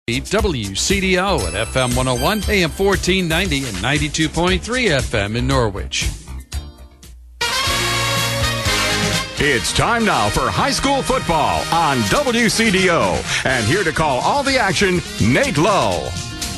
WCDO at FM 101, AM 1490, and 92.3 FM in Norwich. It's time now for high school football on WCDO. And here to call all the action, Nate Lull.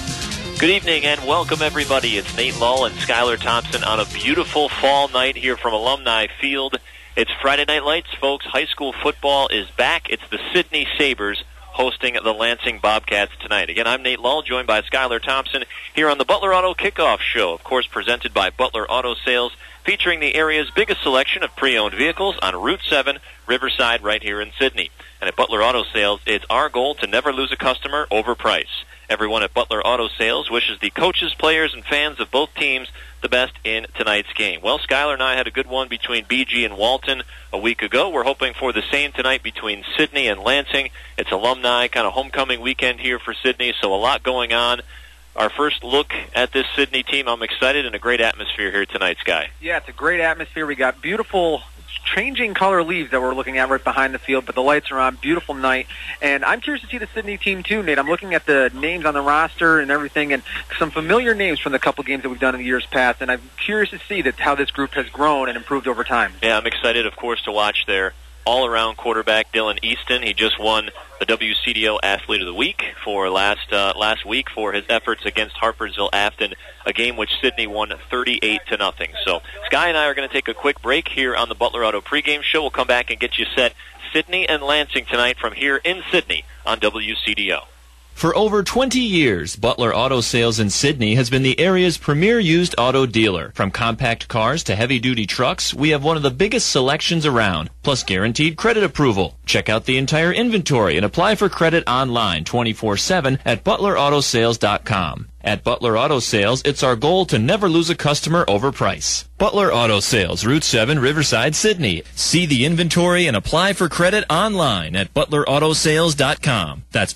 Good evening and welcome, everybody. It's Nate Lull and Skylar Thompson on a beautiful fall night here from Alumni Field. It's Friday Night Lights, folks. High school football is back. It's the Sidney Sabres hosting the Lansing Bobcats tonight. Again, I'm Nate Lull, joined by Skylar Thompson here on the Butler Auto Kickoff Show, of course presented by Butler Auto Sales, featuring the area's biggest selection of pre-owned vehicles on Route 7, Riverside, right here in Sidney. And at Butler Auto Sales, it's our goal to never lose a customer over price. Everyone at Butler Auto Sales wishes the coaches, players, and fans of both teams the best in tonight's game. Well, Skylar and I had a good one between BG and Walton a week ago. We're hoping for the same tonight between Sidney and Lansing. It's alumni, kind of homecoming weekend here for Sidney, so a lot going on. Our first look at this Sidney team, I'm excited, and a great atmosphere here tonight, Sky. Yeah, it's a great atmosphere. We got beautiful changing color leaves that we're looking at right behind the field, but the lights are on. Beautiful night. And I'm curious to see the Sidney team too, Nate. I'm looking at the names on the roster and everything, and some familiar names from the couple games that we've done in the years past, and I'm curious to see how this group has grown and improved over time. Yeah, I'm excited, of course, to watch their all-around quarterback, Dylan Easton. He just won the WCDO Athlete of the Week for last week for his efforts against Harpersville Afton, a game which Sidney won 38-0. So Sky and I are going to take a quick break here on the Butler Auto pregame show. We'll come back and get you set. Sidney and Lansing tonight from here in Sidney on WCDO. For over 20 years, Butler Auto Sales in Sidney has been the area's premier used auto dealer. From compact cars to heavy-duty trucks, we have one of the biggest selections around, plus guaranteed credit approval. Check out the entire inventory and apply for credit online 24/7 at ButlerAutoSales.com. At Butler Auto Sales, it's our goal to never lose a customer over price. Butler Auto Sales, Route 7, Riverside, Sidney. See the inventory and apply for credit online at ButlerAutoSales.com. That's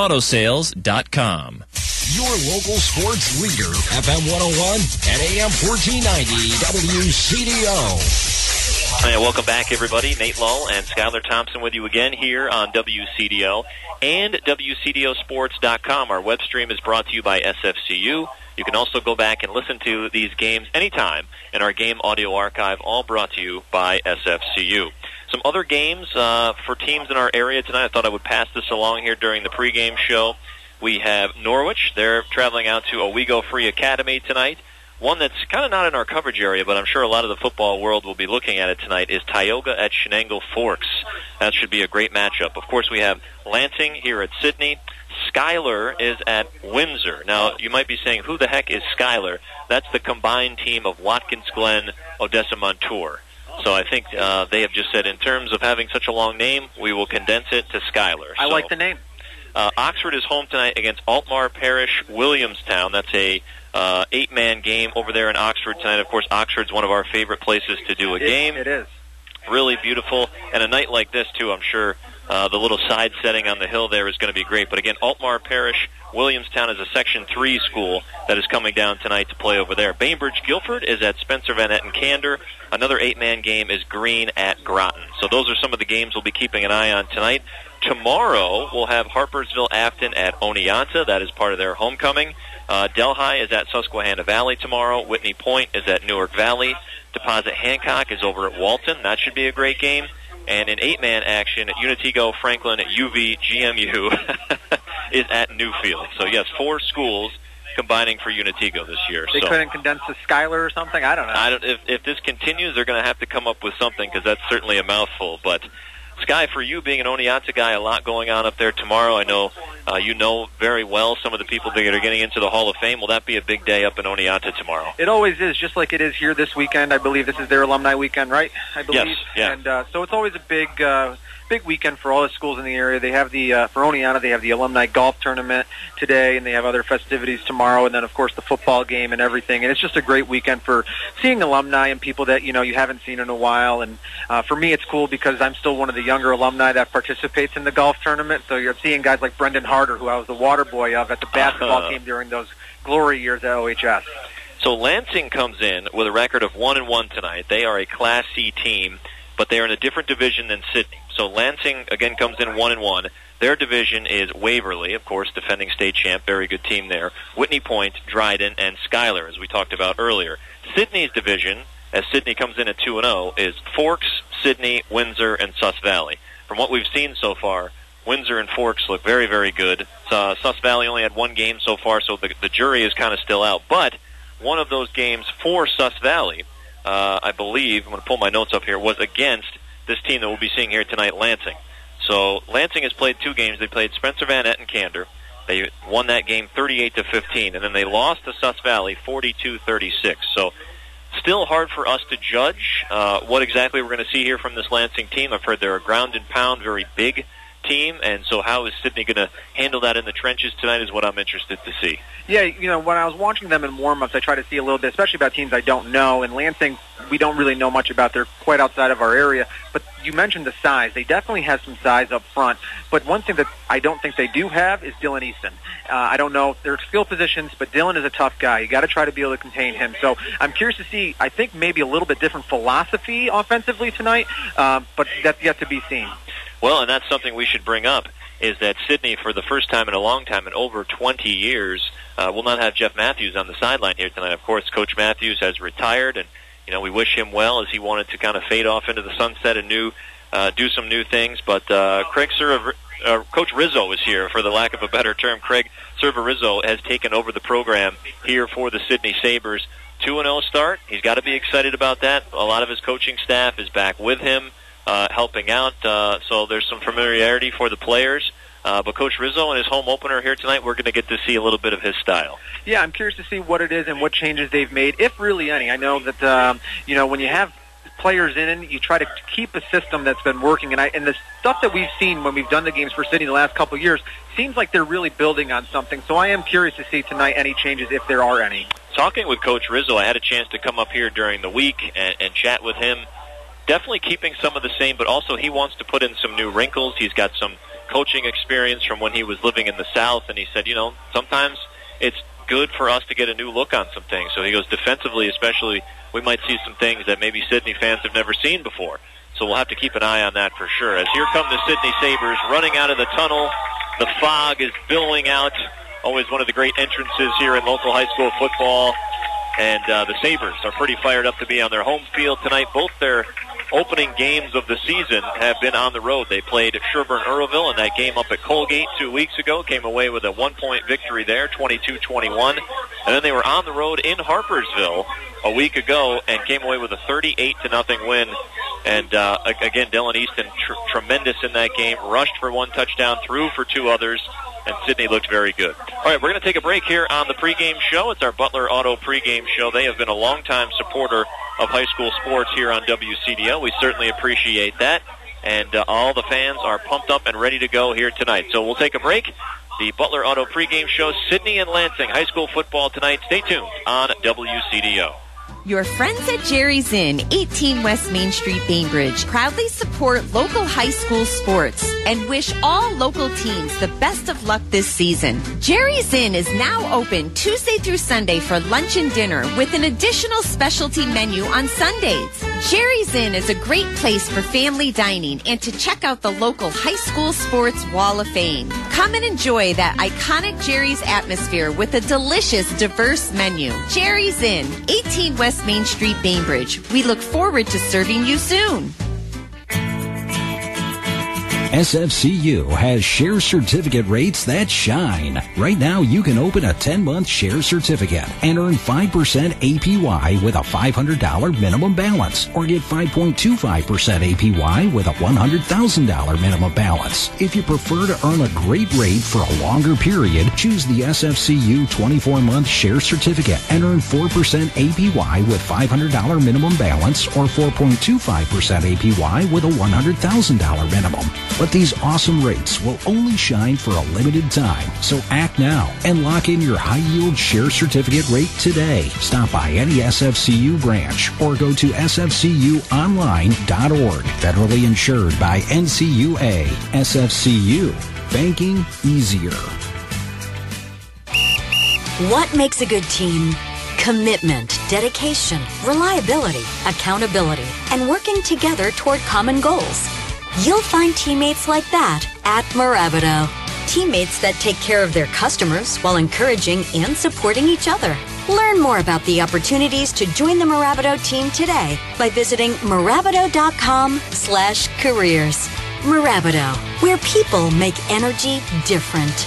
ButlerAutoSales.com. Your local sports leader, FM 101 and AM 1490 WCDO. Hey, welcome back, everybody. Nate Lull and Skylar Thompson with you again here on WCDO and WCDOsports.com. Our web stream is brought to you by SFCU. You can also go back and listen to these games anytime in our game audio archive, all brought to you by SFCU. Some other games for teams in our area tonight. I thought I would pass this along here during the pregame show. We have Norwich. They're traveling out to Owego Free Academy tonight. One that's kind of not in our coverage area, but I'm sure a lot of the football world will be looking at it tonight, is Tioga at Shenango Forks. That should be a great matchup. Of course, we have Lansing here at Sidney. Schuyler is at Windsor. Now, you might be saying, who the heck is Schuyler? That's the combined team of Watkins Glen, Odessa Montour. So I think they have just said, in terms of having such a long name, we will condense it to Schuyler. I like the name. Oxford is home tonight against Altmar Parish Williamstown. That's a 8-man game over there in Oxford tonight. Of course, Oxford's one of our favorite places to do a game. It is. Really beautiful. And a night like this, too, I'm sure the little side setting on the hill there is going to be great. But again, Altmar Parish Williamstown is a Section 3 school that is coming down tonight to play over there. Bainbridge Guilford is at Spencer Van Etten Candor. Another 8-man game is Green at Groton. So those are some of the games we'll be keeping an eye on tonight. Tomorrow, we'll have Harpersville Afton at Oneonta. That is part of their homecoming. Delhi is at Susquehanna Valley tomorrow. Whitney Point is at Newark Valley. Deposit Hancock is over at Walton. That should be a great game. And in 8-man action, at Unitigo Franklin at UV GMU is at Newfield. So, yes, 4 schools combining for Unitigo this year. They couldn't condense to Schuyler or something? I don't know. If this continues, they're going to have to come up with something, because that's certainly a mouthful. But Sky, for you being an Oneonta guy, a lot going on up there tomorrow. I know you know very well some of the people that are getting into the Hall of Fame. Will that be a big day up in Oneonta tomorrow? It always is, just like it is here this weekend. I believe this is their alumni weekend, right? I believe. Yes, yeah. And so it's always a big weekend for all the schools in the area. They have the for Oneonta, they have the alumni golf tournament today, and they have other festivities tomorrow, and then of course the football game and everything. And it's just a great weekend for seeing alumni and people that you haven't seen in a while. And for me, it's cool because I'm still one of the younger alumni that participates in the golf tournament. So you're seeing guys like Brendan Harder, who I was the water boy of at the basketball team during those glory years at OHS. So Lansing comes in with a record of 1-1 tonight. They are a Class C team, but they are in a different division than Sidney. So Lansing, again, comes in 1-1. Their division is Waverly, of course, defending state champ, very good team there. Whitney Point, Dryden, and Schuyler, as we talked about earlier. Sidney's division, as Sidney comes in at 2-0, is Forks, Sidney, Windsor, and Sus Valley. From what we've seen so far, Windsor and Forks look very, very good. Sus Valley only had one game so far, so the jury is kind of still out. But one of those games for Sus Valley, I believe, I'm going to pull my notes up here, was against this team that we'll be seeing here tonight, Lansing. So Lansing has played two games. They played Spencer Van Etten Candor. They won that game 38-15, and then they lost to Sus Valley 42-36. So still hard for us to judge what exactly we're going to see here from this Lansing team. I've heard they're a ground and pound, very big team, and so how is Sidney going to handle that in the trenches tonight is what I'm interested to see. Yeah, when I was watching them in warm-ups, I try to see a little bit, especially about teams I don't know, and Lansing, we don't really know much about. They're quite outside of our area, but you mentioned the size. They definitely have some size up front, but one thing that I don't think they do have is Dylan Easton. I don't know their skill positions, but Dylan is a tough guy. You got to try to be able to contain him. So I'm curious to see, I think maybe a little bit different philosophy offensively tonight, but that's yet to be seen. Well, and that's something we should bring up, is that Sidney, for the first time in a long time, in over 20 years, will not have Jeff Matthews on the sideline here tonight. Of course, Coach Matthews has retired, and we wish him well as he wanted to kind of fade off into the sunset and do some new things. But Coach Rizzo is here, for the lack of a better term. Craig Cerverizzo has taken over the program here for the Sidney Sabres. 2-0 start. He's got to be excited about that. A lot of his coaching staff is back with him, helping out, so there's some familiarity for the players. But Coach Rizzo in his home opener here tonight, we're going to get to see a little bit of his style. Yeah, I'm curious to see what it is and what changes they've made, if really any. I know that when you have players in, you try to keep a system that's been working, and the stuff that we've seen when we've done the games for Sidney the last couple of years seems like they're really building on something. So I am curious to see tonight any changes, if there are any. Talking with Coach Rizzo, I had a chance to come up here during the week and chat with him. Definitely keeping some of the same, but also he wants to put in some new wrinkles. He's got some coaching experience from when he was living in the South, and he said, sometimes it's good for us to get a new look on some things. So he goes, defensively especially, we might see some things that maybe Sidney fans have never seen before. So we'll have to keep an eye on that for sure. As here come the Sidney Sabres running out of the tunnel. The fog is billowing out. Always one of the great entrances here in local high school football. And the Sabres are pretty fired up to be on their home field tonight. Both their opening games of the season have been on the road. They played Sherburne-Earlville in that game up at Colgate 2 weeks ago. Came away with a 1-point victory there, 22-21. And then they were on the road in Harpersville a week ago and came away with a 38-0 win. And again, Dylan Easton tremendous in that game. Rushed for one touchdown, threw for two others. And Sidney looked very good. All right, we're going to take a break here on the pregame show. It's our Butler Auto pregame show. They have been a longtime supporter of high school sports here on WCDO. We certainly appreciate that. And all the fans are pumped up and ready to go here tonight. So we'll take a break. The Butler Auto pregame show, Sidney and Lansing high school football tonight. Stay tuned on WCDO. Your friends at Jerry's Inn, 18 West Main Street, Bainbridge, proudly support local high school sports and wish all local teams the best of luck this season. Jerry's Inn is now open Tuesday through Sunday for lunch and dinner with an additional specialty menu on Sundays. Jerry's Inn is a great place for family dining and to check out the local high school sports wall of fame. Come and enjoy that iconic Jerry's atmosphere with a delicious, diverse menu. Jerry's Inn, 18 West Main Street, Bainbridge. We look forward to serving you soon. SFCU has share certificate rates that shine. Right now, you can open a 10-month share certificate and earn 5% APY with a $500 minimum balance, or get 5.25% APY with a $100,000 minimum balance. If you prefer to earn a great rate for a longer period, choose the SFCU 24-month share certificate and earn 4% APY with $500 minimum balance, or 4.25% APY with a $100,000 minimum. But these awesome rates will only shine for a limited time. So act now and lock in your high-yield share certificate rate today. Stop by any SFCU branch or go to sfcuonline.org. Federally insured by NCUA. SFCU. Banking easier. What makes a good team? Commitment, dedication, reliability, accountability, and working together toward common goals. You'll find teammates like that at Mirabito. Teammates that take care of their customers while encouraging and supporting each other. Learn more about the opportunities to join the Mirabito team today by visiting Mirabito.com/careers. Mirabito, where people make energy different.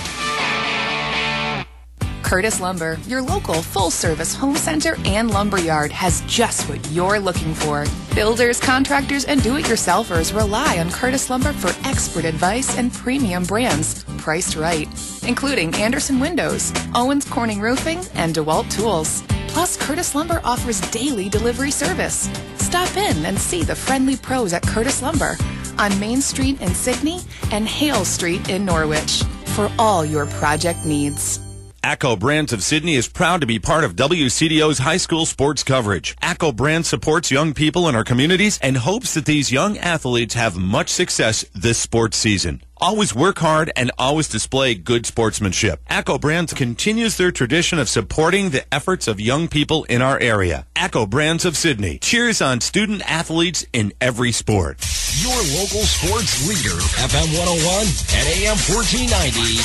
Curtis Lumber, your local full-service home center and lumber yard, has just what you're looking for. Builders, contractors, and do-it-yourselfers rely on Curtis Lumber for expert advice and premium brands priced right, including Anderson Windows, Owens Corning Roofing, and DeWalt Tools. Plus, Curtis Lumber offers daily delivery service. Stop in and see the friendly pros at Curtis Lumber on Main Street in Sydney and Hale Street in Norwich for all your project needs. ACCO Brands of Sydney is proud to be part of WCDO's high school sports coverage. ACCO Brands supports young people in our communities and hopes that these young athletes have much success this sports season. Always work hard and always display good sportsmanship. ACCO Brands continues their tradition of supporting the efforts of young people in our area. ACCO Brands of Sydney cheers on student athletes in every sport. Your local sports leader, FM 101 and AM 1490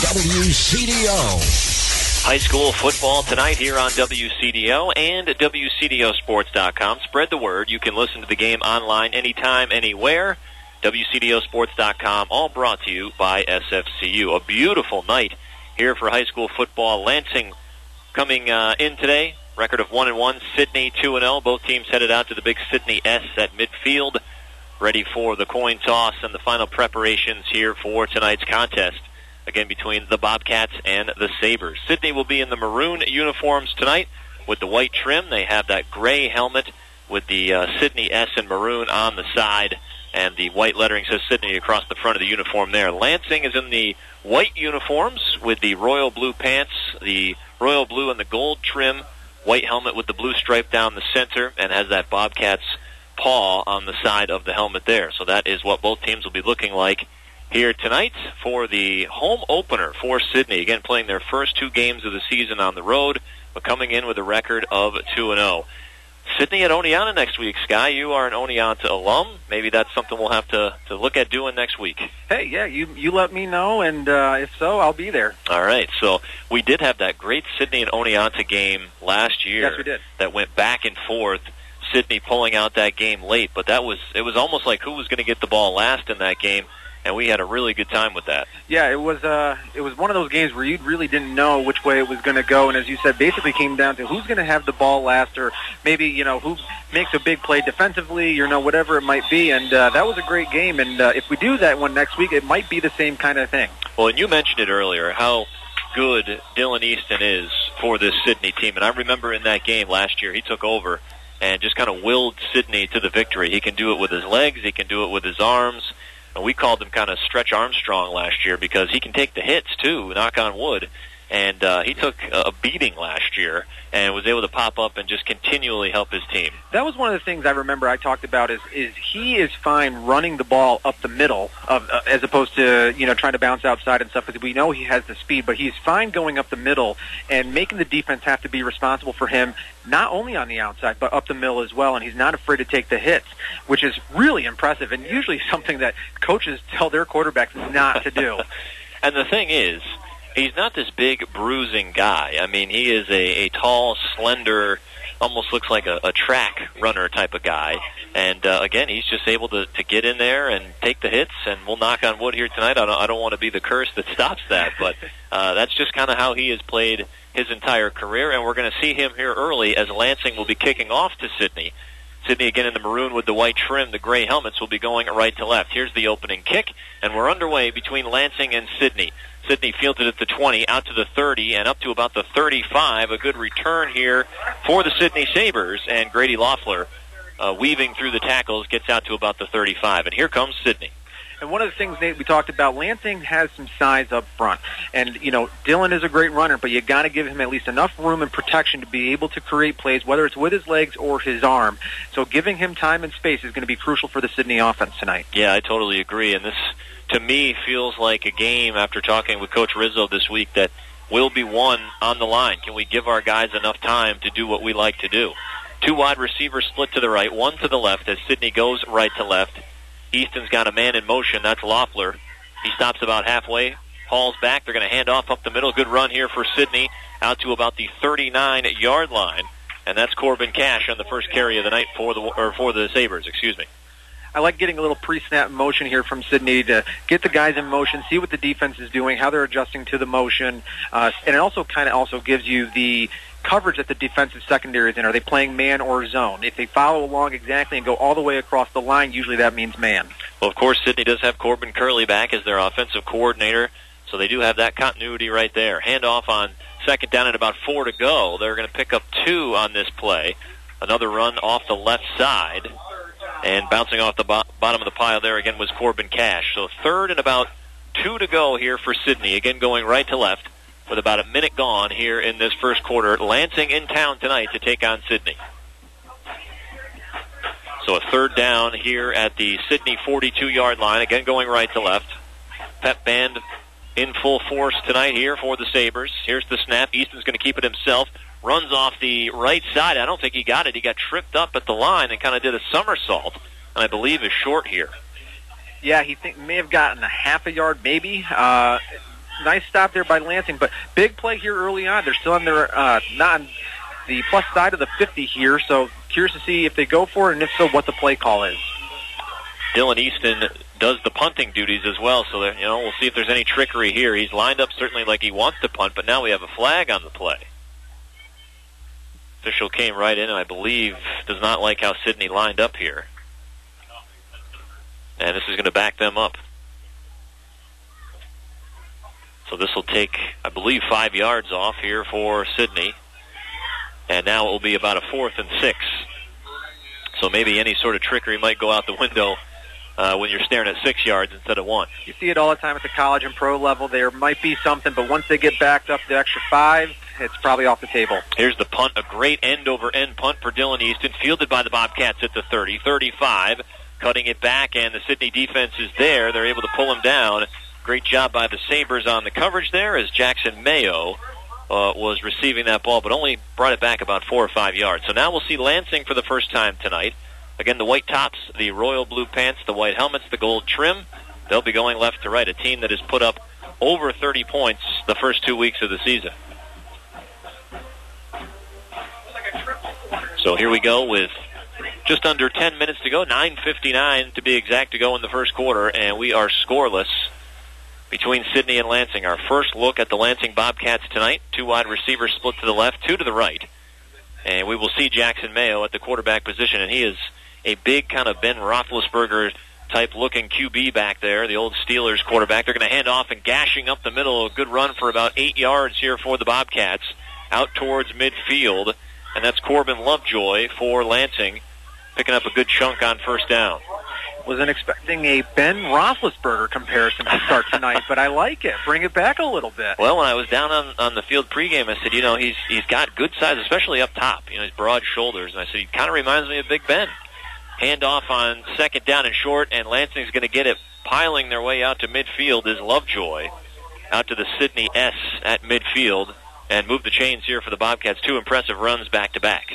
WCDO. High school football tonight here on WCDO and at WCDOsports.com. Spread the word. You can listen to the game online anytime, anywhere. WCDOsports.com, all brought to you by SFCU. A beautiful night here for high school football. Lansing coming in today. Record of 1-1. Sydney 2-0. Both teams headed out to the big Sydney S at midfield, ready for the coin toss and the final preparations here for tonight's contest. Again, between the Bobcats and the Sabres. Sydney will be in the maroon uniforms tonight with the white trim. They have that gray helmet with the Sydney S in maroon on the side, and the white lettering says Sydney across the front of the uniform there. Lansing is in the white uniforms with the royal blue pants, the royal blue and the gold trim, white helmet with the blue stripe down the center, and has that Bobcats paw on the side of the helmet there. So that is what both teams will be looking like here tonight for the home opener for Sydney. Again, playing their first two games of the season on the road, but coming in with a record of 2-0. Sydney at Oneonta next week. Sky, you are an Oneonta alum. Maybe that's something we'll have to look at doing next week. Hey, yeah, you let me know, and if so, I'll be there. All right, so we did have that great Sydney and Oneonta game last year. Yes, we did. That went back and forth. Sydney pulling out that game late, but it was almost like who was going to get the ball last in that game. And we had a really good time with that. Yeah, it was one of those games where you really didn't know which way it was going to go, and as you said, basically came down to who's going to have the ball last, or maybe who makes a big play defensively, whatever it might be. And that was a great game. And if we do that one next week, it might be the same kind of thing. Well, and you mentioned it earlier how good Dylan Easton is for this Sydney team. And I remember in that game last year, he took over and just kind of willed Sydney to the victory. He can do it with his legs. He can do it with his arms. We called him kind of Stretch Armstrong last year because he can take the hits, too, knock on wood. And he took a beating last year and was able to pop up and just continually help his team. That was one of the things I remember I talked about is he is fine running the ball up the middle of as opposed to trying to bounce outside and stuff, because we know he has the speed, but he's fine going up the middle and making the defense have to be responsible for him, not only on the outside but up the middle as well, and he's not afraid to take the hits, which is really impressive and usually something that coaches tell their quarterbacks not to do. And the thing is, he's not this big, bruising guy. I mean, he is a tall, slender, almost looks like a track runner type of guy. And, again, he's just able to get in there and take the hits, and we'll knock on wood here tonight. I don't want to be the curse that stops that, but that's just kind of how he has played his entire career, and we're going to see him here early as Lansing will be kicking off to Sydney. Sydney again in the maroon with the white trim. The gray helmets will be going right to left. Here's the opening kick, and we're underway between Lansing and Sydney. Sydney fielded at the 20, out to the 30, and up to about the 35. A good return here for the Sydney Sabres, and Grady Loeffler, weaving through the tackles, gets out to about the 35. And here comes Sydney. And one of the things, Nate, we talked about, Lansing has some size up front. And, Dylan is a great runner, but you got to give him at least enough room and protection to be able to create plays, whether it's with his legs or his arm. So giving him time and space is going to be crucial for the Sydney offense tonight. Yeah, I totally agree. And this, to me, feels like a game, after talking with Coach Rizzo this week, that will be won on the line. Can we give our guys enough time to do what we like to do? Two wide receivers split to the right, one to the left as Sydney goes right to left. Easton's got a man in motion. That's Loeffler. He stops about halfway, hauls back. They're going to hand off up the middle. Good run here for Sidney out to about the 39-yard line. And that's Corbin Cash on the first carry of the night for the Sabres. I like getting a little pre-snap motion here from Sidney to get the guys in motion, see what the defense is doing, how they're adjusting to the motion, and it also kind of gives you the coverage that the defensive secondary is in. Are they playing man or zone? If they follow along exactly and go all the way across the line, usually that means man. Well, of course, Sidney does have Corbin Curley back as their offensive coordinator, so they do have that continuity right there. Handoff on second down and about 4 to go. They're going to pick up 2 on this play. Another run off the left side. And bouncing off the bottom of the pile there again was Corbin Cash. So 3rd and about 2 to go here for Sidney. Again going right to left with about a minute gone here in this first quarter. Lansing in town tonight to take on Sidney. So a 3rd down here at the Sidney 42-yard line. Again going right to left. Pep band in full force tonight here for the Sabres. Here's the snap. Easton's going to keep it himself. Runs off the right side. I don't think he got it. He got tripped up at the line and kind of did a somersault, and I believe is short here. Yeah, he may have gotten a half a yard, maybe. Nice stop there by Lansing, but big play here early on. They're still on their not on the plus side of the 50 here, so curious to see if they go for it, and if so, what the play call is. Dylan Easton does the punting duties as well, so we'll see if there's any trickery here. He's lined up certainly like he wants to punt, but now we have a flag on the play. Official came right in and I believe does not like how Sidney lined up here. And this is going to back them up. So this will take, I believe, 5 yards off here for Sidney. And now it will be about a 4th and 6. So maybe any sort of trickery might go out the window when you're staring at 6 yards instead of 1. You see it all the time at the college and pro level. There might be something, but once they get backed up the extra 5, it's probably off the table. Here's the punt, a great end-over-end punt for Dylan Easton, fielded by the Bobcats at the 30, 35, cutting it back, and the Sidney defense is there. They're able to pull him down. Great job by the Sabres on the coverage there as Jackson Mayo was receiving that ball, but only brought it back about 4 or 5 yards. So now we'll see Lansing for the first time tonight. Again, the white tops, the royal blue pants, the white helmets, the gold trim. They'll be going left to right, a team that has put up over 30 points the first 2 weeks of the season. So here we go with just under 10 minutes to go, 9:59 to be exact to go in the first quarter, and we are scoreless between Sidney and Lansing. Our first look at the Lansing Bobcats tonight. 2 wide receivers split to the left, 2 to the right. And we will see Jackson Mayo at the quarterback position, and he is a big kind of Ben Roethlisberger type looking QB back there, the old Steelers quarterback. They're going to hand off and gashing up the middle. A good run for about 8 yards here for the Bobcats out towards midfield. And that's Corbin Lovejoy for Lansing, picking up a good chunk on first down. Wasn't expecting a Ben Roethlisberger comparison to start tonight, but I like it. Bring it back a little bit. Well, when I was down on the field pregame, I said, he's got good size, especially up top. His broad shoulders. And I said, he kind of reminds me of Big Ben. Handoff on second down and short, and Lansing's going to get it. Piling their way out to midfield is Lovejoy. Out to the Sidney S at midfield. And move the chains here for the Bobcats. 2 impressive runs back-to-back.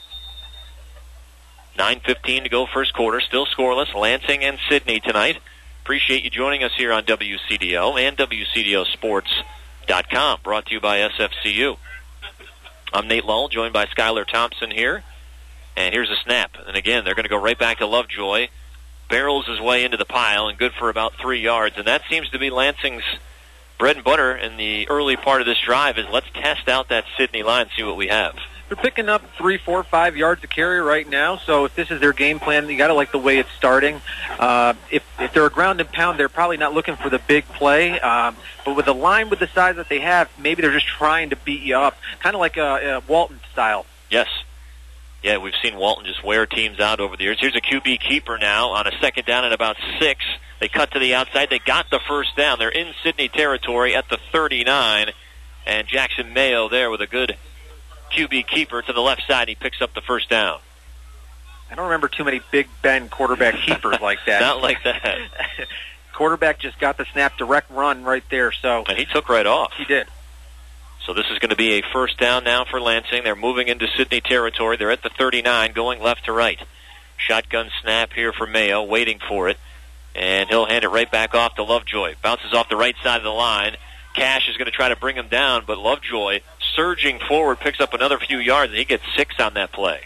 9:15 to go first quarter. Still scoreless. Lansing and Sidney tonight. Appreciate you joining us here on WCDO and WCDOsports.com. Brought to you by SFCU. I'm Nate Lull, joined by Skylar Thompson here. And here's a snap. And again, they're going to go right back to Lovejoy. Barrels his way into the pile and good for about 3 yards. And that seems to be Lansing's bread and butter in the early part of this drive is let's test out that Sidney line, see what we have. They're picking up 3, 4, 5 yards to carry right now, so if this is their game plan, you got to like the way it's starting. If they're a ground and pound, they're probably not looking for the big play, but with a line with the size that they have, maybe they're just trying to beat you up, kind of like a Walton style. Yes. Yeah, we've seen Walton just wear teams out over the years. Here's a QB keeper now on a second down at about 6. They cut to the outside. They got the first down. They're in Sidney territory at the 39. And Jackson Mayo there with a good QB keeper to the left side. He picks up the first down. I don't remember too many Big Ben quarterback keepers like that. Not like that. Quarterback just got the snap, direct run right there. And he took right off. He did. So this is going to be a first down now for Lansing. They're moving into Sidney territory. They're at the 39, going left to right. Shotgun snap here for Mayo, waiting for it. And he'll hand it right back off to Lovejoy. Bounces off the right side of the line. Cash is going to try to bring him down, but Lovejoy, surging forward, picks up another few yards, and he gets 6 on that play.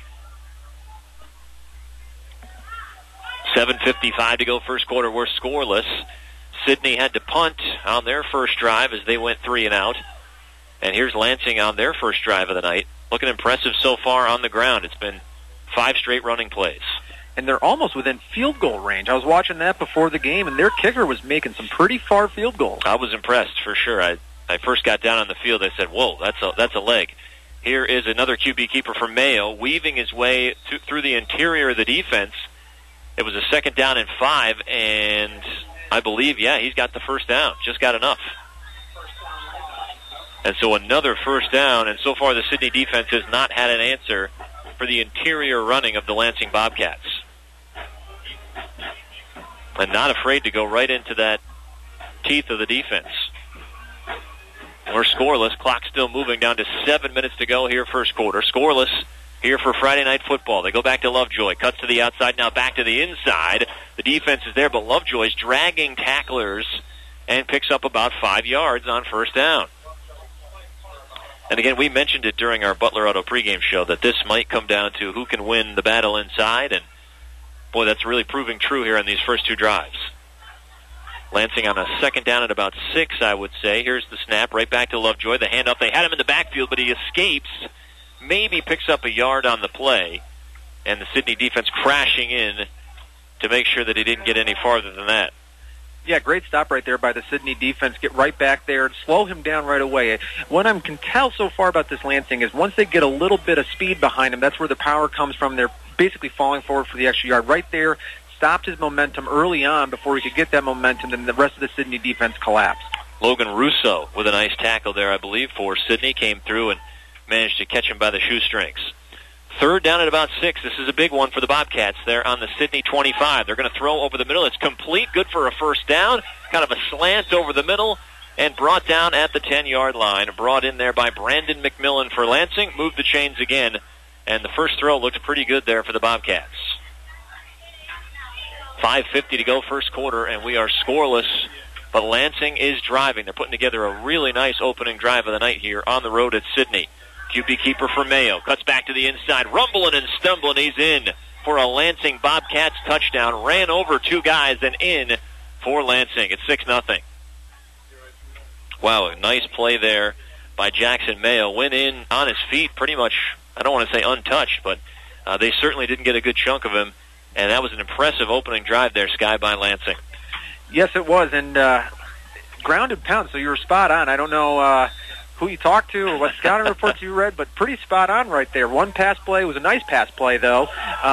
7:55 to go first quarter. We're scoreless. Sidney had to punt on their first drive as they went 3 and out. And here's Lansing on their first drive of the night. Looking impressive so far on the ground. It's been 5 straight running plays. And they're almost within field goal range. I was watching that before the game, and their kicker was making some pretty far field goals. I was impressed for sure. I first got down on the field. I said, "Whoa, that's a leg." Here is another QB keeper for Mayo, weaving his way through the interior of the defense. It was a 2nd down and 5, and I believe, he's got the first down. Just got enough. And so another first down, and so far the Sidney defense has not had an answer for the interior running of the Lansing Bobcats. And not afraid to go right into that teeth of the defense. We're scoreless. Clock still moving, down to 7 minutes to go here first quarter. Scoreless here for Friday Night Football. They go back to Lovejoy. Cuts to the outside, now back to the inside. The defense is there, but Lovejoy's dragging tacklers and picks up about 5 yards on first down. And again, we mentioned it during our Butler Auto pregame show that this might come down to who can win the battle inside, and boy, that's really proving true here in these first 2 drives. Lansing on a 2nd down at about 6, I would say. Here's the snap, right back to Lovejoy. The handoff, they had him in the backfield, but he escapes. Maybe picks up a yard on the play. And the Sidney defense crashing in to make sure that he didn't get any farther than that. Yeah, great stop right there by the Sidney defense. Get right back there and slow him down right away. What I can tell so far about this Lansing is once they get a little bit of speed behind him, that's where the power comes from. They're basically falling forward for the extra yard. Right there, stopped his momentum early on before he could get that momentum, and the rest of the Sidney defense collapsed. Logan Russo with a nice tackle there, I believe, for Sidney. Came through and managed to catch him by the shoestrings. 3rd down at about 6. This is a big one for the Bobcats. They're on the Sidney 25. They're going to throw over the middle. It's complete. Good for a first down. Kind of a slant over the middle and brought down at the 10-yard line. Brought in there by Brandon McMillan for Lansing. Moved the chains again. And the first throw looked pretty good there for the Bobcats. 5:50 to go first quarter, and we are scoreless. But Lansing is driving. They're putting together a really nice opening drive of the night here on the road at Sidney. QB keeper for Mayo. Cuts back to the inside. Rumbling and stumbling. He's in for a Lansing Bobcats touchdown. Ran over 2 guys and in for Lansing. It's 6-0. Wow, a nice play there by Jackson Mayo. Went in on his feet pretty much, I don't want to say untouched, but they certainly didn't get a good chunk of him. And that was an impressive opening drive there, Sky, by Lansing. Yes, it was. And grounded pound, so you were spot on. I don't know who you talked to or what scouting reports you read, but pretty spot on right there. One pass play was a nice pass play, though.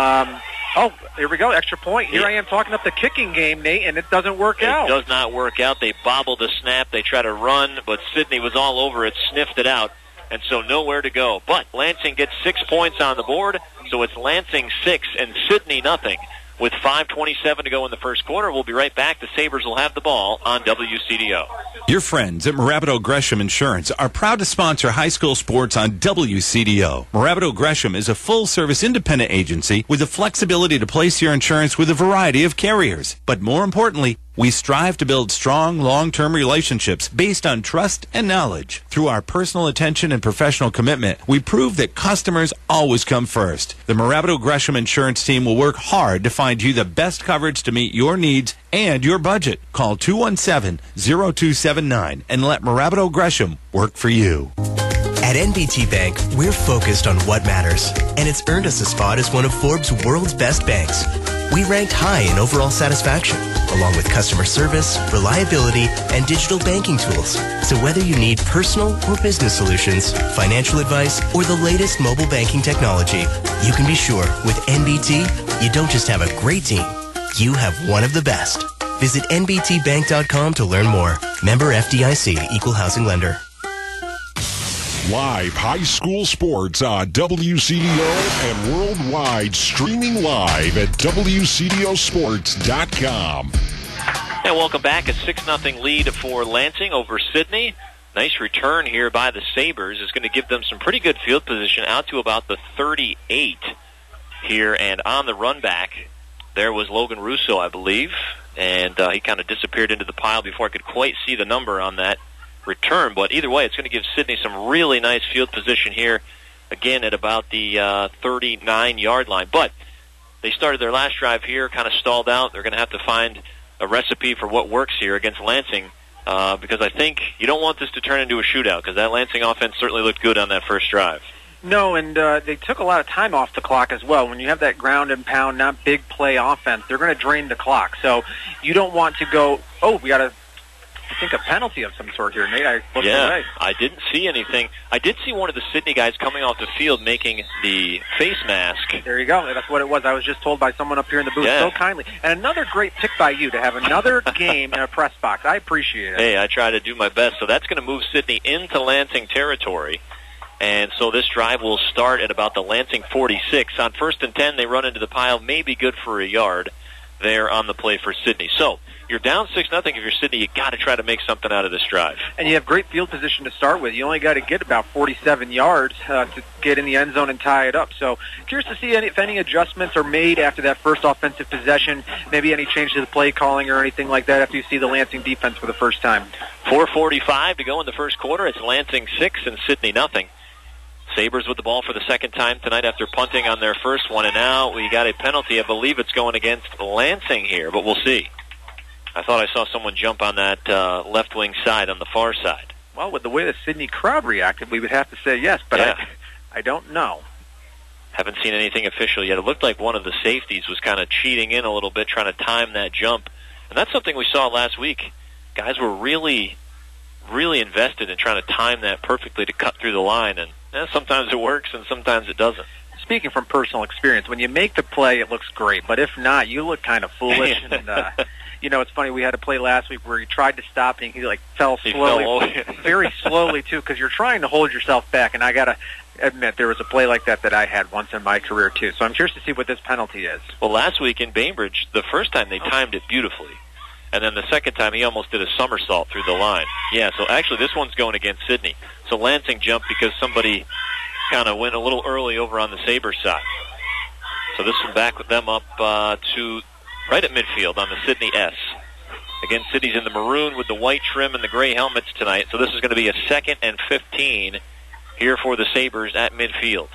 Here we go, extra point. Here I am talking up the kicking game, Nate, and it doesn't work out. It does not work out. They bobbled the snap. They try to run, but Sidney was all over it, sniffed it out, and so nowhere to go. But Lansing gets 6 points on the board, so it's Lansing 6 and Sidney nothing. With 5:27 to go in the first quarter, we'll be right back. The Sabres will have the ball on WCDO. Your friends at Morabito Gresham Insurance are proud to sponsor high school sports on WCDO. Morabito Gresham is a full-service independent agency with the flexibility to place your insurance with a variety of carriers. But more importantly, we strive to build strong, long-term relationships based on trust and knowledge. Through our personal attention and professional commitment, we prove that customers always come first. The Morabito Gresham Insurance team will work hard to find you the best coverage to meet your needs and your budget. Call 217-0279 and let Morabito Gresham work for you. At NBT Bank, we're focused on what matters, and it's earned us a spot as one of Forbes' world's best banks. We ranked high in overall satisfaction, along with customer service, reliability, and digital banking tools. So whether you need personal or business solutions, financial advice, or the latest mobile banking technology, you can be sure with NBT, you don't just have a great team, you have one of the best. Visit nbtbank.com to learn more. Member FDIC, Equal Housing Lender. Live high school sports on WCDO and worldwide, streaming live at WCDOsports.com. And welcome back. A 6-0 lead for Lansing over Sidney. Nice return here by the Sabres. Is going to give them some pretty good field position out to about the 38 here. And on the run back, there was Logan Russo, I believe. and he kind of disappeared into the pile before I could quite see the number on that return. But either way, it's going to give Sidney some really nice field position here, again at about the 39-yard line. But they started their last drive here, kind of stalled out. They're going to have to find a recipe for what works here against Lansing, because I think you don't want this to turn into a shootout, because that Lansing offense certainly looked good on that first drive. No, and they took a lot of time off the clock as well. When you have that ground and pound, not big play offense, they're going to drain the clock. So you don't want to go, we got a penalty of some sort here, Nate. I looked away. I didn't see anything. I did see one of the Sidney guys coming off the field making the face mask. There you go. That's what it was. I was just told by someone up here in the booth so kindly. And another great pick by you to have another game in a press box. I appreciate it. Hey, I try to do my best. So that's going to move Sidney into Lansing territory. And so this drive will start at about the Lansing 46. On 1st and 10, they run into the pile, maybe good for a yard there on the play for Sidney. So you're down 6-0. If you're Sidney, you got to try to make something out of this drive. And you have great field position to start with. You only got to get about 47 yards to get in the end zone and tie it up. So curious to see if any adjustments are made after that first offensive possession, maybe any change to the play calling or anything like that after you see the Lansing defense for the first time. 4:45 to go in the first quarter. It's Lansing 6 and Sidney nothing. Sabres with the ball for the second time tonight after punting on their first one, and now we got a penalty. I believe it's going against Lansing here, but we'll see. I thought I saw someone jump on that left wing side on the far side. Well, with the way the Sidney crowd reacted, we would have to say yes, but I don't know. Haven't seen anything official yet. It looked like one of the safeties was kind of cheating in a little bit, trying to time that jump. And that's something we saw last week. Guys were really invested in trying to time that perfectly to cut through the line, and sometimes it works and sometimes it doesn't. Speaking from personal experience, when you make the play, it looks great, but if not, you look kind of foolish. And it's funny, we had a play last week where he tried to stop and he fell slowly, very slowly too, because you're trying to hold yourself back, and I got to admit there was a play like that I had once in my career too, so I'm curious to see what this penalty is. Well, last week in Bainbridge, the first time they timed it beautifully, and then the second time he almost did a somersault through the line. Yeah, so actually this one's going against Sidney. So Lansing jumped because somebody kind of went a little early over on the Sabres side. So this one back with them up to right at midfield on the Sidney S. Again, Sidney's in the maroon with the white trim and the gray helmets tonight. So this is going to be a 2nd and 15 here for the Sabres at midfield.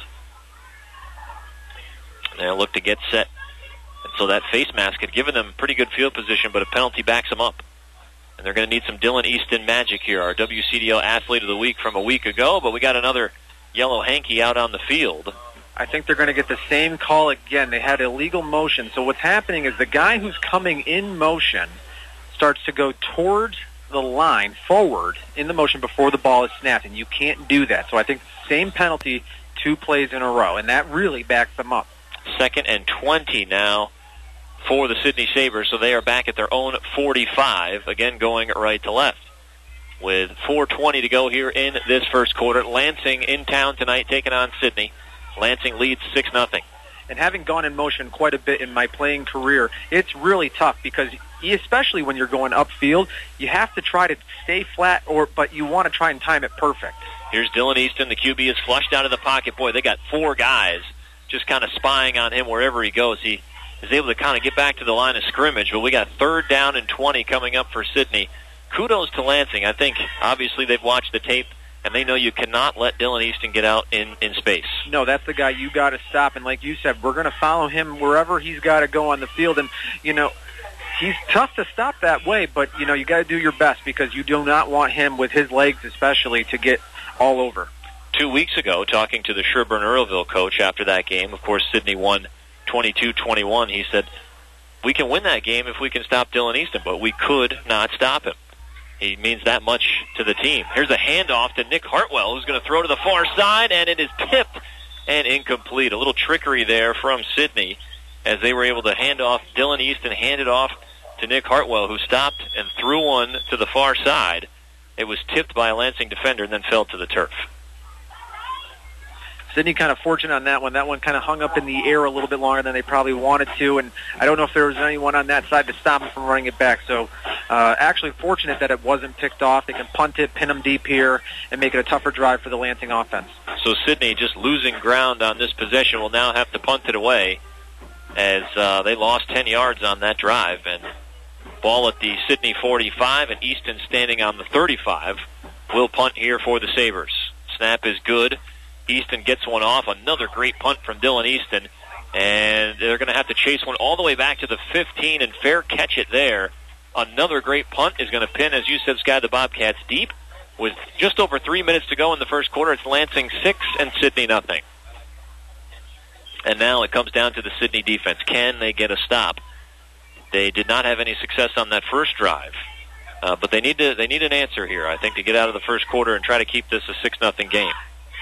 They'll look to get set. And so that face mask had given them pretty good field position, but a penalty backs them up. And they're going to need some Dylan Easton magic here, our WCDO Athlete of the Week from a week ago, but we got another yellow hanky out on the field. I think they're going to get the same call again. They had illegal motion. So what's happening is the guy who's coming in motion starts to go towards the line, forward, in the motion before the ball is snapped, and you can't do that. So I think same penalty 2 plays in a row, and that really backs them up. 2nd and 20 now for the Sidney Sabres, so they are back at their own 45, again going right to left. With 4:20 to go here in this first quarter, Lansing in town tonight taking on Sidney. Lansing leads 6-0. And having gone in motion quite a bit in my playing career, it's really tough because especially when you're going upfield, you have to try to stay flat, but you want to try and time it perfect. Here's Dylan Easton. The QB is flushed out of the pocket. Boy, they got 4 guys just kind of spying on him wherever he goes. He is able to kind of get back to the line of scrimmage, but we got 3rd down and 20 coming up for Sidney. Kudos to Lansing. I think, obviously, they've watched the tape, and they know you cannot let Dylan Easton get out in space. No, that's the guy you got to stop, and like you said, we're going to follow him wherever he's got to go on the field, and, he's tough to stop that way, but, you got to do your best because you do not want him, with his legs especially, to get all over. 2 weeks ago, talking to the Sherburne-Earlville coach after that game, of course, Sidney won 22-21. He said, we can win that game if we can stop Dylan Easton, but we could not stop him. He means that much to the team. Here's a handoff to Nick Hartwell, who's going to throw to the far side, and it is tipped and incomplete. A little trickery there from Sidney as they were able to hand off Dylan Easton, hand it off to Nick Hartwell, who stopped and threw one to the far side. It was tipped by a Lansing defender and then fell to the turf. Sidney kind of fortunate on that one. That one kind of hung up in the air a little bit longer than they probably wanted to, and I don't know if there was anyone on that side to stop him from running it back. So actually fortunate that it wasn't picked off. They can punt it, pin them deep here, and make it a tougher drive for the Lansing offense. So Sidney just losing ground on this possession will now have to punt it away as they lost 10 yards on that drive, and Ball at the Sidney 45, and Easton standing on the 35. Will punt here for the Sabres. Snap is good. Easton gets one off. Another great punt from Dylan Easton. And they're going to have to chase one all the way back to the 15 and fair catch it there. Another great punt is going to pin, as you said, Sky, the Bobcats deep. With just over 3 minutes to go in the first quarter, it's Lansing 6 and Sidney nothing. And now it comes down to the Sidney defense. Can they get a stop? They did not have any success on that first drive. But they need an answer here, I think, to get out of the first quarter and try to keep this a 6-0 game.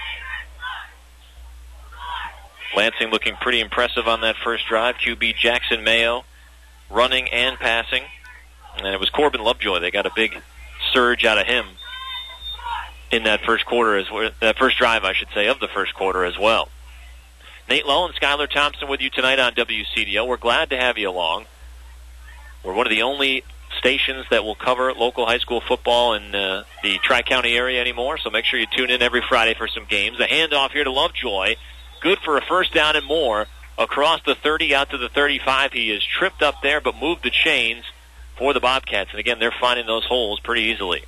Lansing looking pretty impressive on that first drive. QB Jackson Mayo running and passing. And it was Corbin Lovejoy. They got a big surge out of him in that first quarter, that first drive, I should say, of the first quarter as well. Nate Lowe and Skylar Thompson with you tonight on WCDO. We're glad to have you along. We're one of the only stations that will cover local high school football in the Tri-County area anymore, so make sure you tune in every Friday for some games. The handoff here to Lovejoy. Good for a first down and more. Across the 30 out to the 35. He is tripped up there but moved the chains for the Bobcats. And again, they're finding those holes pretty easily.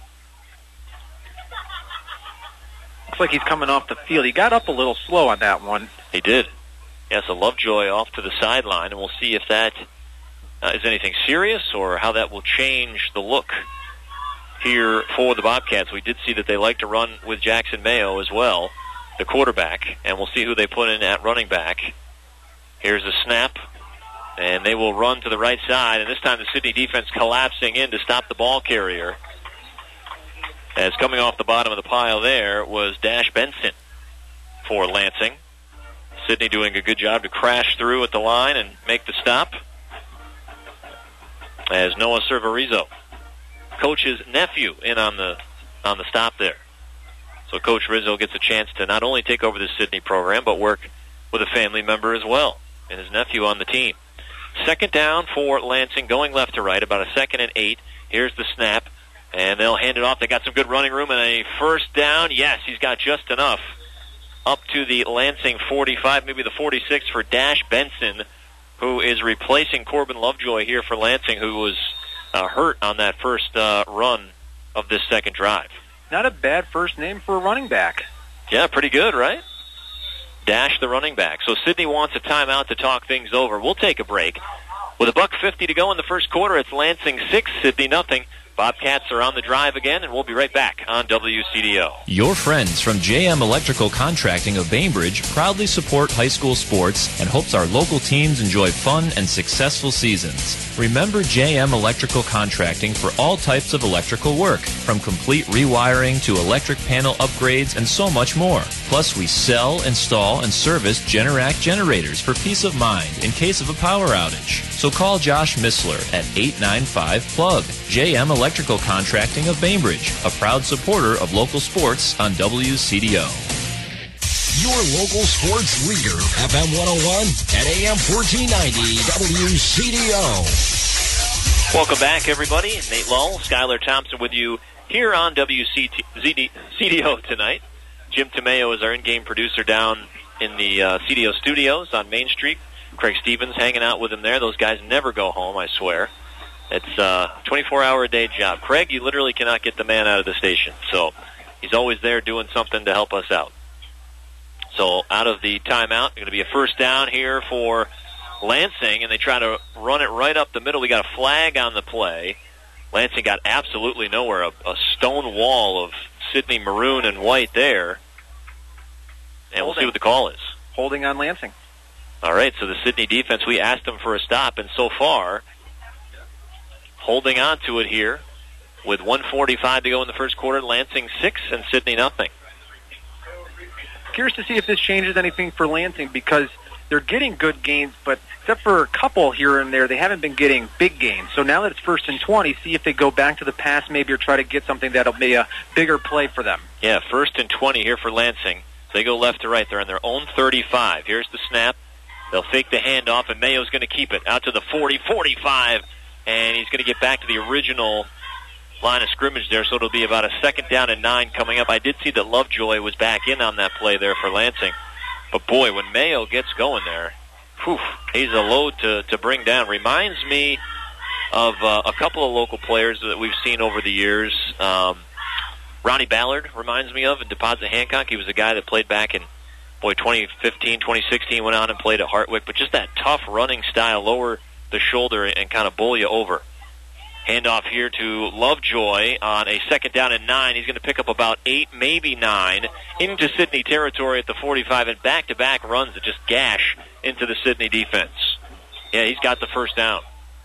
Looks like he's coming off the field. He got up a little slow on that one. He did. Yeah, so Lovejoy off to the sideline, and we'll see if that is anything serious or how that will change the look here for the Bobcats. We did see that they like to run with Jackson Mayo as well, the quarterback, and we'll see who they put in at running back. Here's a snap, and they will run to the right side, and this time the Sidney defense collapsing in to stop the ball carrier. As coming off the bottom of the pile there was Dash Benson for Lansing. Sidney doing a good job to crash through at the line and make the stop. As Noah Cerverizo, coach's nephew, in on the stop there. So Coach Rizzo gets a chance to not only take over the Sidney program, but work with a family member as well, and his nephew on the team. Second down for Lansing, going left to right, about a 2nd and 8. Here's the snap, and they'll hand it off. They got some good running room, and a first down. Yes, he's got just enough. Up to the Lansing 45, maybe the 46 for Dash Benson, who is replacing Corbin Lovejoy here for Lansing, who was hurt on that first run of this second drive. Not a bad first name for a running back. Yeah, pretty good, right? Dash, the running back. So Sidney wants a timeout to talk things over. We'll take a break. With $1:50 to go in the first quarter, it's Lansing 6, Sidney nothing. Bobcats are on the drive again, and we'll be right back on WCDO. Your friends from JM Electrical Contracting of Bainbridge proudly support high school sports and hopes our local teams enjoy fun and successful seasons. Remember JM Electrical Contracting for all types of electrical work, from complete rewiring to electric panel upgrades and so much more. Plus, we sell, install, and service Generac generators for peace of mind in case of a power outage. So call Josh Missler at 895-PLUG. JM Electrical Contracting of Bainbridge, a proud supporter of local sports on WCDO. Your local sports leader, FM 101 and AM 1490 WCDO. Welcome back, everybody. Nate Lull, Skylar Thompson with you here on WCDO tonight. Jim Tomeo is our in-game producer down in the CDO studios on Main Street. Craig Stevens hanging out with him there. Those guys never go home, I swear. It's a 24-hour-a-day job. Craig, you literally cannot get the man out of the station. So he's always there doing something to help us out. So out of the timeout, going to be a first down here for Lansing, and they try to run it right up the middle. We got a flag on the play. Lansing got absolutely nowhere. A stone wall of Sidney maroon and white there. And we'll see what the call is. Holding on Lansing. All right, so the Sidney defense, we asked them for a stop, and so far, holding on to it here with 1:45 to go in the first quarter. Lansing 6 and Sidney nothing. Curious to see if this changes anything for Lansing, because they're getting good gains, but except for a couple here and there, they haven't been getting big gains. So now that it's 1st and 20, see if they go back to the pass maybe, or try to get something that'll be a bigger play for them. Yeah, 1st and 20 here for Lansing. So they go left to right. They're on their own 35. Here's the snap. They'll fake the handoff, and Mayo's going to keep it out to the 40, 45, and he's going to get back to the original line of scrimmage there, so it'll be about a 2nd down and 9 coming up. I did see that Lovejoy was back in on that play there for Lansing. But, boy, when Mayo gets going there, he's a load to bring down. Reminds me of a couple of local players that we've seen over the years. Ronnie Ballard reminds me of in Deposit Hancock. He was a guy that played back in 2015, 2016, went on and played at Hartwick, but just that tough running style, lower the shoulder and kind of bowl you over. Handoff here to Lovejoy on a 2nd down and 9. He's going to pick up about 8, maybe 9, into Sidney territory at the 45, and back-to-back runs that just gash into the Sidney defense. Yeah, he's got the first down.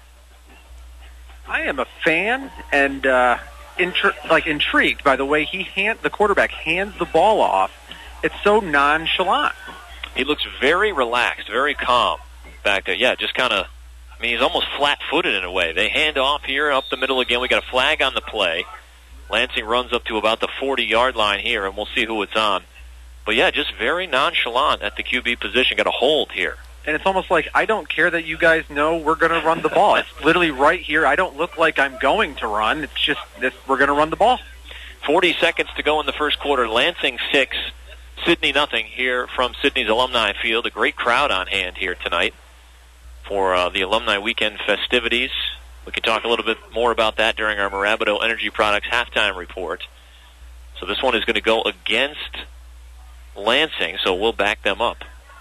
I am a fan and intrigued by the way the quarterback hands the ball off. It's so nonchalant. He looks very relaxed, very calm back there. Yeah, just kind of, he's almost flat-footed in a way. They hand off here up the middle again. We got a flag on the play. Lansing runs up to about the 40-yard line here, and we'll see who it's on. But, yeah, just very nonchalant at the QB position. Got a hold here. And it's almost like, I don't care that you guys know we're going to run the ball. It's literally right here. I don't look like I'm going to run. It's just this, we're going to run the ball. 40 seconds to go in the first quarter. Lansing 6, Sidney nothing here from Sidney's Alumni Field. A great crowd on hand here tonight for the Alumni Weekend festivities. We can talk a little bit more about that during our Marabato Energy Products halftime report. So this one is going to go against Lansing, so we'll back them up.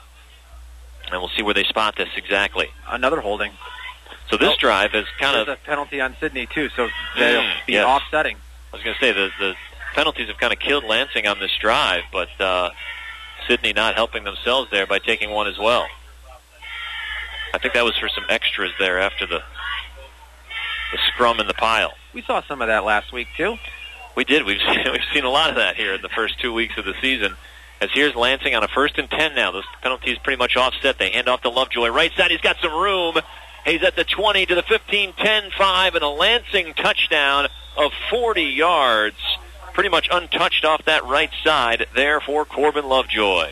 And we'll see where they spot this exactly. Another holding. So this drive is kind of... There's a penalty on Sidney, too, so they'll be offsetting. I was going to say, the penalties have kind of killed Lansing on this drive, but Sidney not helping themselves there by taking one as well. I think that was for some extras there after the scrum in the pile. We saw some of that last week, too. We did. We've seen a lot of that here in the first 2 weeks of the season. As here's Lansing on a 1st and 10 now. Those penalties pretty much offset. They hand off to Lovejoy. Right side, he's got some room. He's at the 20 to the 15, 10, 5, and a Lansing touchdown of 40 yards. Pretty much untouched off that right side there for Corbin Lovejoy.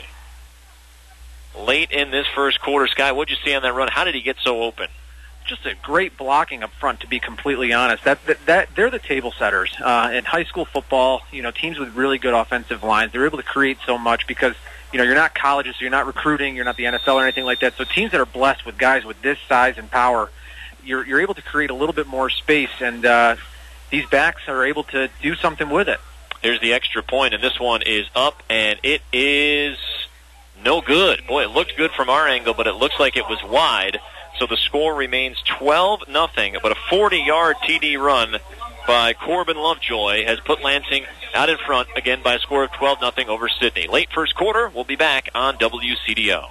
Late in this first quarter, Sky, what'd you see on that run? How did he get so open? Just a great blocking up front, to be completely honest. That they're the table setters in high school football. Teams with really good offensive lines, they're able to create so much because you're not colleges, so you're not recruiting, you're not the NFL or anything like that. So teams that are blessed with guys with this size and power, you're able to create a little bit more space, and these backs are able to do something with it. Here's the extra point, and this one is up, and it is no good. Boy, it looked good from our angle, but it looks like it was wide. So the score remains 12-0, but a 40-yard TD run by Corbin Lovejoy has put Lansing out in front, again by a score of 12-0 over Sidney. Late first quarter, we'll be back on WCDO.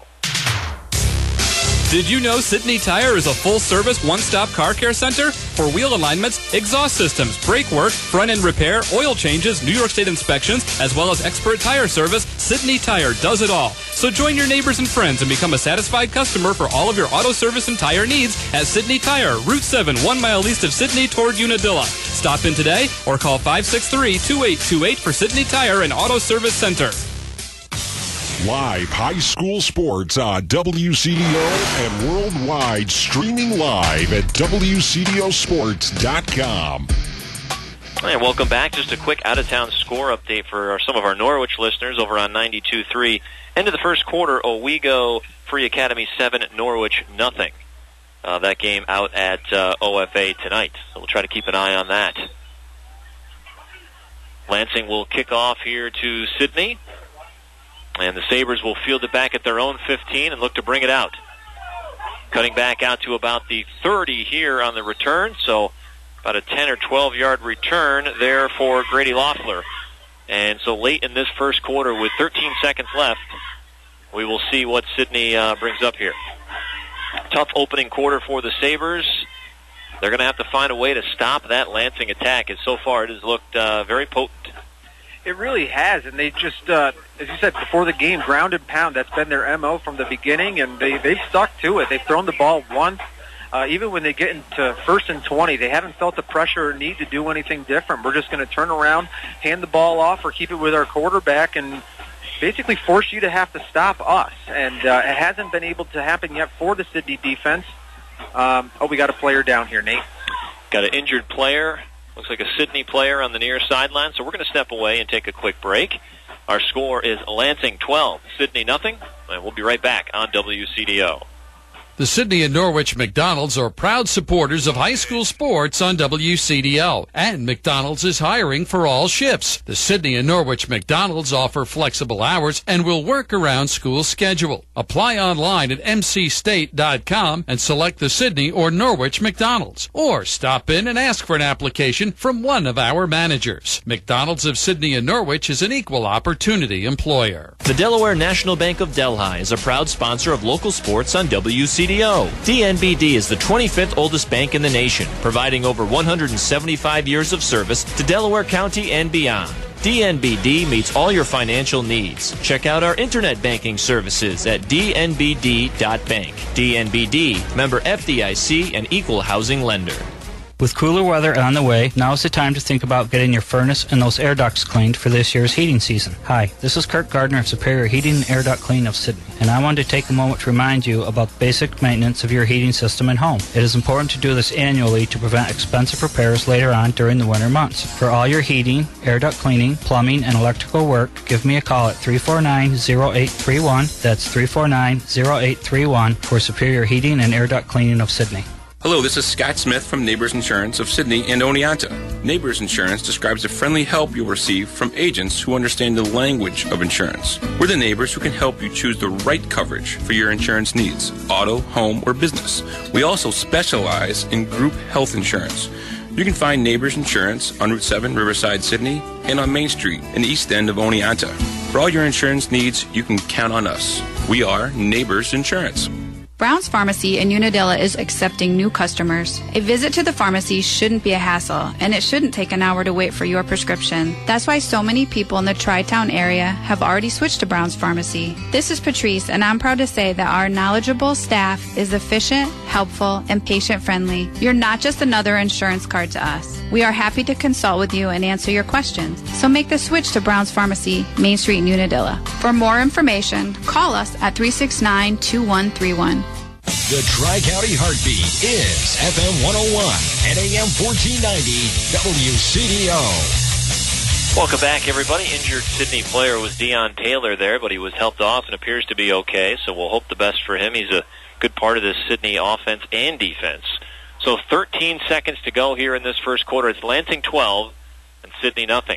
Did you know Sidney Tire is a full-service, one-stop car care center? For wheel alignments, exhaust systems, brake work, front-end repair, oil changes, New York State inspections, as well as expert tire service, Sidney Tire does it all. So join your neighbors and friends and become a satisfied customer for all of your auto service and tire needs at Sidney Tire, Route 7, 1 mile east of Sidney toward Unadilla. Stop in today or call 563-2828 for Sidney Tire and Auto Service Center. Live high school sports on WCDO and worldwide, streaming live at WCDOsports.com. And welcome back. Just a quick out-of-town score update for some of our Norwich listeners over on 92.3. End of the first quarter, Owego Free Academy 7, Norwich nothing. That game out at OFA tonight. So we'll try to keep an eye on that. Lansing will kick off here to Sidney. And the Sabres will field it back at their own 15 and look to bring it out. Cutting back out to about the 30 here on the return, so about a 10 or 12-yard return there for Grady Loeffler. And so late in this first quarter with 13 seconds left, we will see what Sidney brings up here. Tough opening quarter for the Sabres. They're going to have to find a way to stop that Lansing attack, as so far it has looked very potent. It really has, and they just, as you said before the game, ground and pound. That's been their MO from the beginning, and they've stuck to it. They've thrown the ball once. Even when they get into 1st and 20, they haven't felt the pressure or need to do anything different. We're just going to turn around, hand the ball off, or keep it with our quarterback, and basically force you to have to stop us. And it hasn't been able to happen yet for the Sidney defense. We got a player down here, Nate. Got an injured player. Looks like a Sidney player on the near sideline, so we're going to step away and take a quick break. Our score is Lansing 12, Sidney nothing, and we'll be right back on WCDO. The Sydney and Norwich McDonald's are proud supporters of high school sports on WCDO, and McDonald's is hiring for all shifts. The Sydney and Norwich McDonald's offer flexible hours and will work around school schedule. Apply online at mcstate.com and select the Sydney or Norwich McDonald's, or stop in and ask for an application from one of our managers. McDonald's of Sydney and Norwich is an equal opportunity employer. The Delaware National Bank of Delhi is a proud sponsor of local sports on WCDO. DNBD is the 25th oldest bank in the nation, providing over 175 years of service to Delaware County and beyond. DNBD meets all your financial needs. Check out our internet banking services at dnbd.bank. DNBD, member FDIC, and equal housing lender. With cooler weather on the way, now's the time to think about getting your furnace and those air ducts cleaned for this year's heating season. Hi, this is Kurt Gardner of Superior Heating and Air Duct Clean of Sydney, and I wanted to take a moment to remind you about basic maintenance of your heating system and home. It is important to do this annually to prevent expensive repairs later on during the winter months. For all your heating, air duct cleaning, plumbing, and electrical work, give me a call at 349-0831. That's 349-0831 for Superior Heating and Air Duct Cleaning of Sydney. Hello, this is Scott Smith from Neighbors Insurance of Sydney and Oneonta. Neighbors Insurance describes the friendly help you'll receive from agents who understand the language of insurance. We're the neighbors who can help you choose the right coverage for your insurance needs, auto, home, or business. We also specialize in group health insurance. You can find Neighbors Insurance on Route 7, Riverside, Sydney, and on Main Street in the east end of Oneonta. For all your insurance needs, you can count on us. We are Neighbors Insurance. Brown's Pharmacy in Unadilla is accepting new customers. A visit to the pharmacy shouldn't be a hassle, and it shouldn't take an hour to wait for your prescription. That's why so many people in the Tri-Town area have already switched to Brown's Pharmacy. This is Patrice, and I'm proud to say that our knowledgeable staff is efficient, helpful, and patient-friendly. You're not just another insurance card to us. We are happy to consult with you and answer your questions. So make the switch to Brown's Pharmacy, Main Street in Unadilla. For more information, call us at 369-2131. The Tri-County Heartbeat is FM 101 and AM 1490 WCDO. Welcome back, everybody. Injured Sydney player was Deion Taylor there, but he was helped off and appears to be okay, so we'll hope the best for him. He's a good part of this Sydney offense and defense. So 13 seconds to go here in this first quarter. It's Lansing 12 and Sydney nothing.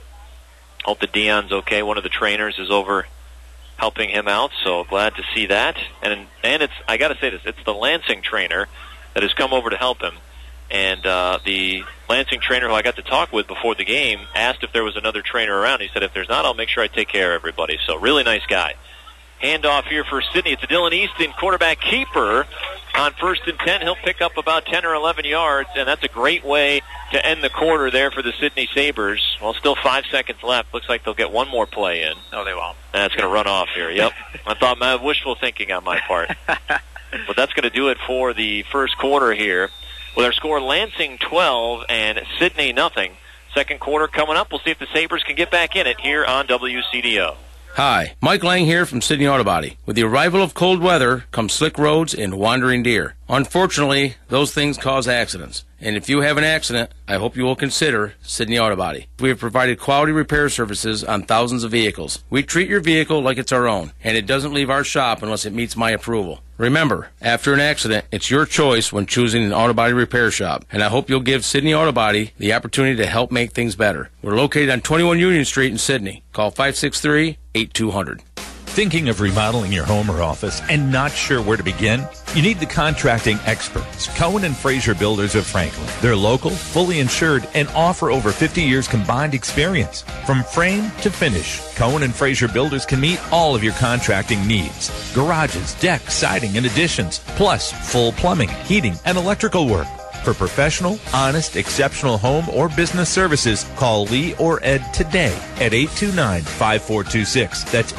Hope that Deion's okay. One of the trainers is over helping him out, so glad to see that. And it's, I got to say this, it's the Lansing trainer that has come over to help him. And the Lansing trainer who I got to talk with before the game asked if there was another trainer around. He said, if there's not, I'll make sure I take care of everybody. So really nice guy. Handoff here for Sydney. It's a Dylan Easton quarterback keeper on 1st and 10. He'll pick up about 10 or 11 yards, and that's a great way to end the quarter there for the Sydney Sabres. Well, still 5 seconds left. Looks like they'll get one more play in. No, they won't. And that's going to run off here. Yep. I thought wishful thinking on my part. But that's going to do it for the first quarter here. With our score, Lansing 12 and Sydney nothing. Second quarter coming up. We'll see if the Sabres can get back in it here on WCDO. Hi, Mike Lang here from Sydney Auto Body. With the arrival of cold weather come slick roads and wandering deer. Unfortunately, those things cause accidents. And if you have an accident, I hope you will consider Sydney Auto Body. We have provided quality repair services on thousands of vehicles. We treat your vehicle like it's our own, and it doesn't leave our shop unless it meets my approval. Remember, after an accident, it's your choice when choosing an auto body repair shop, and I hope you'll give Sydney Auto Body the opportunity to help make things better. We're located on 21 Union Street in Sydney. Call 563-8200. Thinking of remodeling your home or office and not sure where to begin? You need the contracting experts, Cohen and Fraser Builders of Franklin. They're local, fully insured, and offer over 50 years combined experience. From frame to finish, Cohen and Fraser Builders can meet all of your contracting needs. Garages, decks, siding, and additions, plus full plumbing, heating, and electrical work. For professional, honest, exceptional home or business services, call Lee or Ed today at 829-5426. That's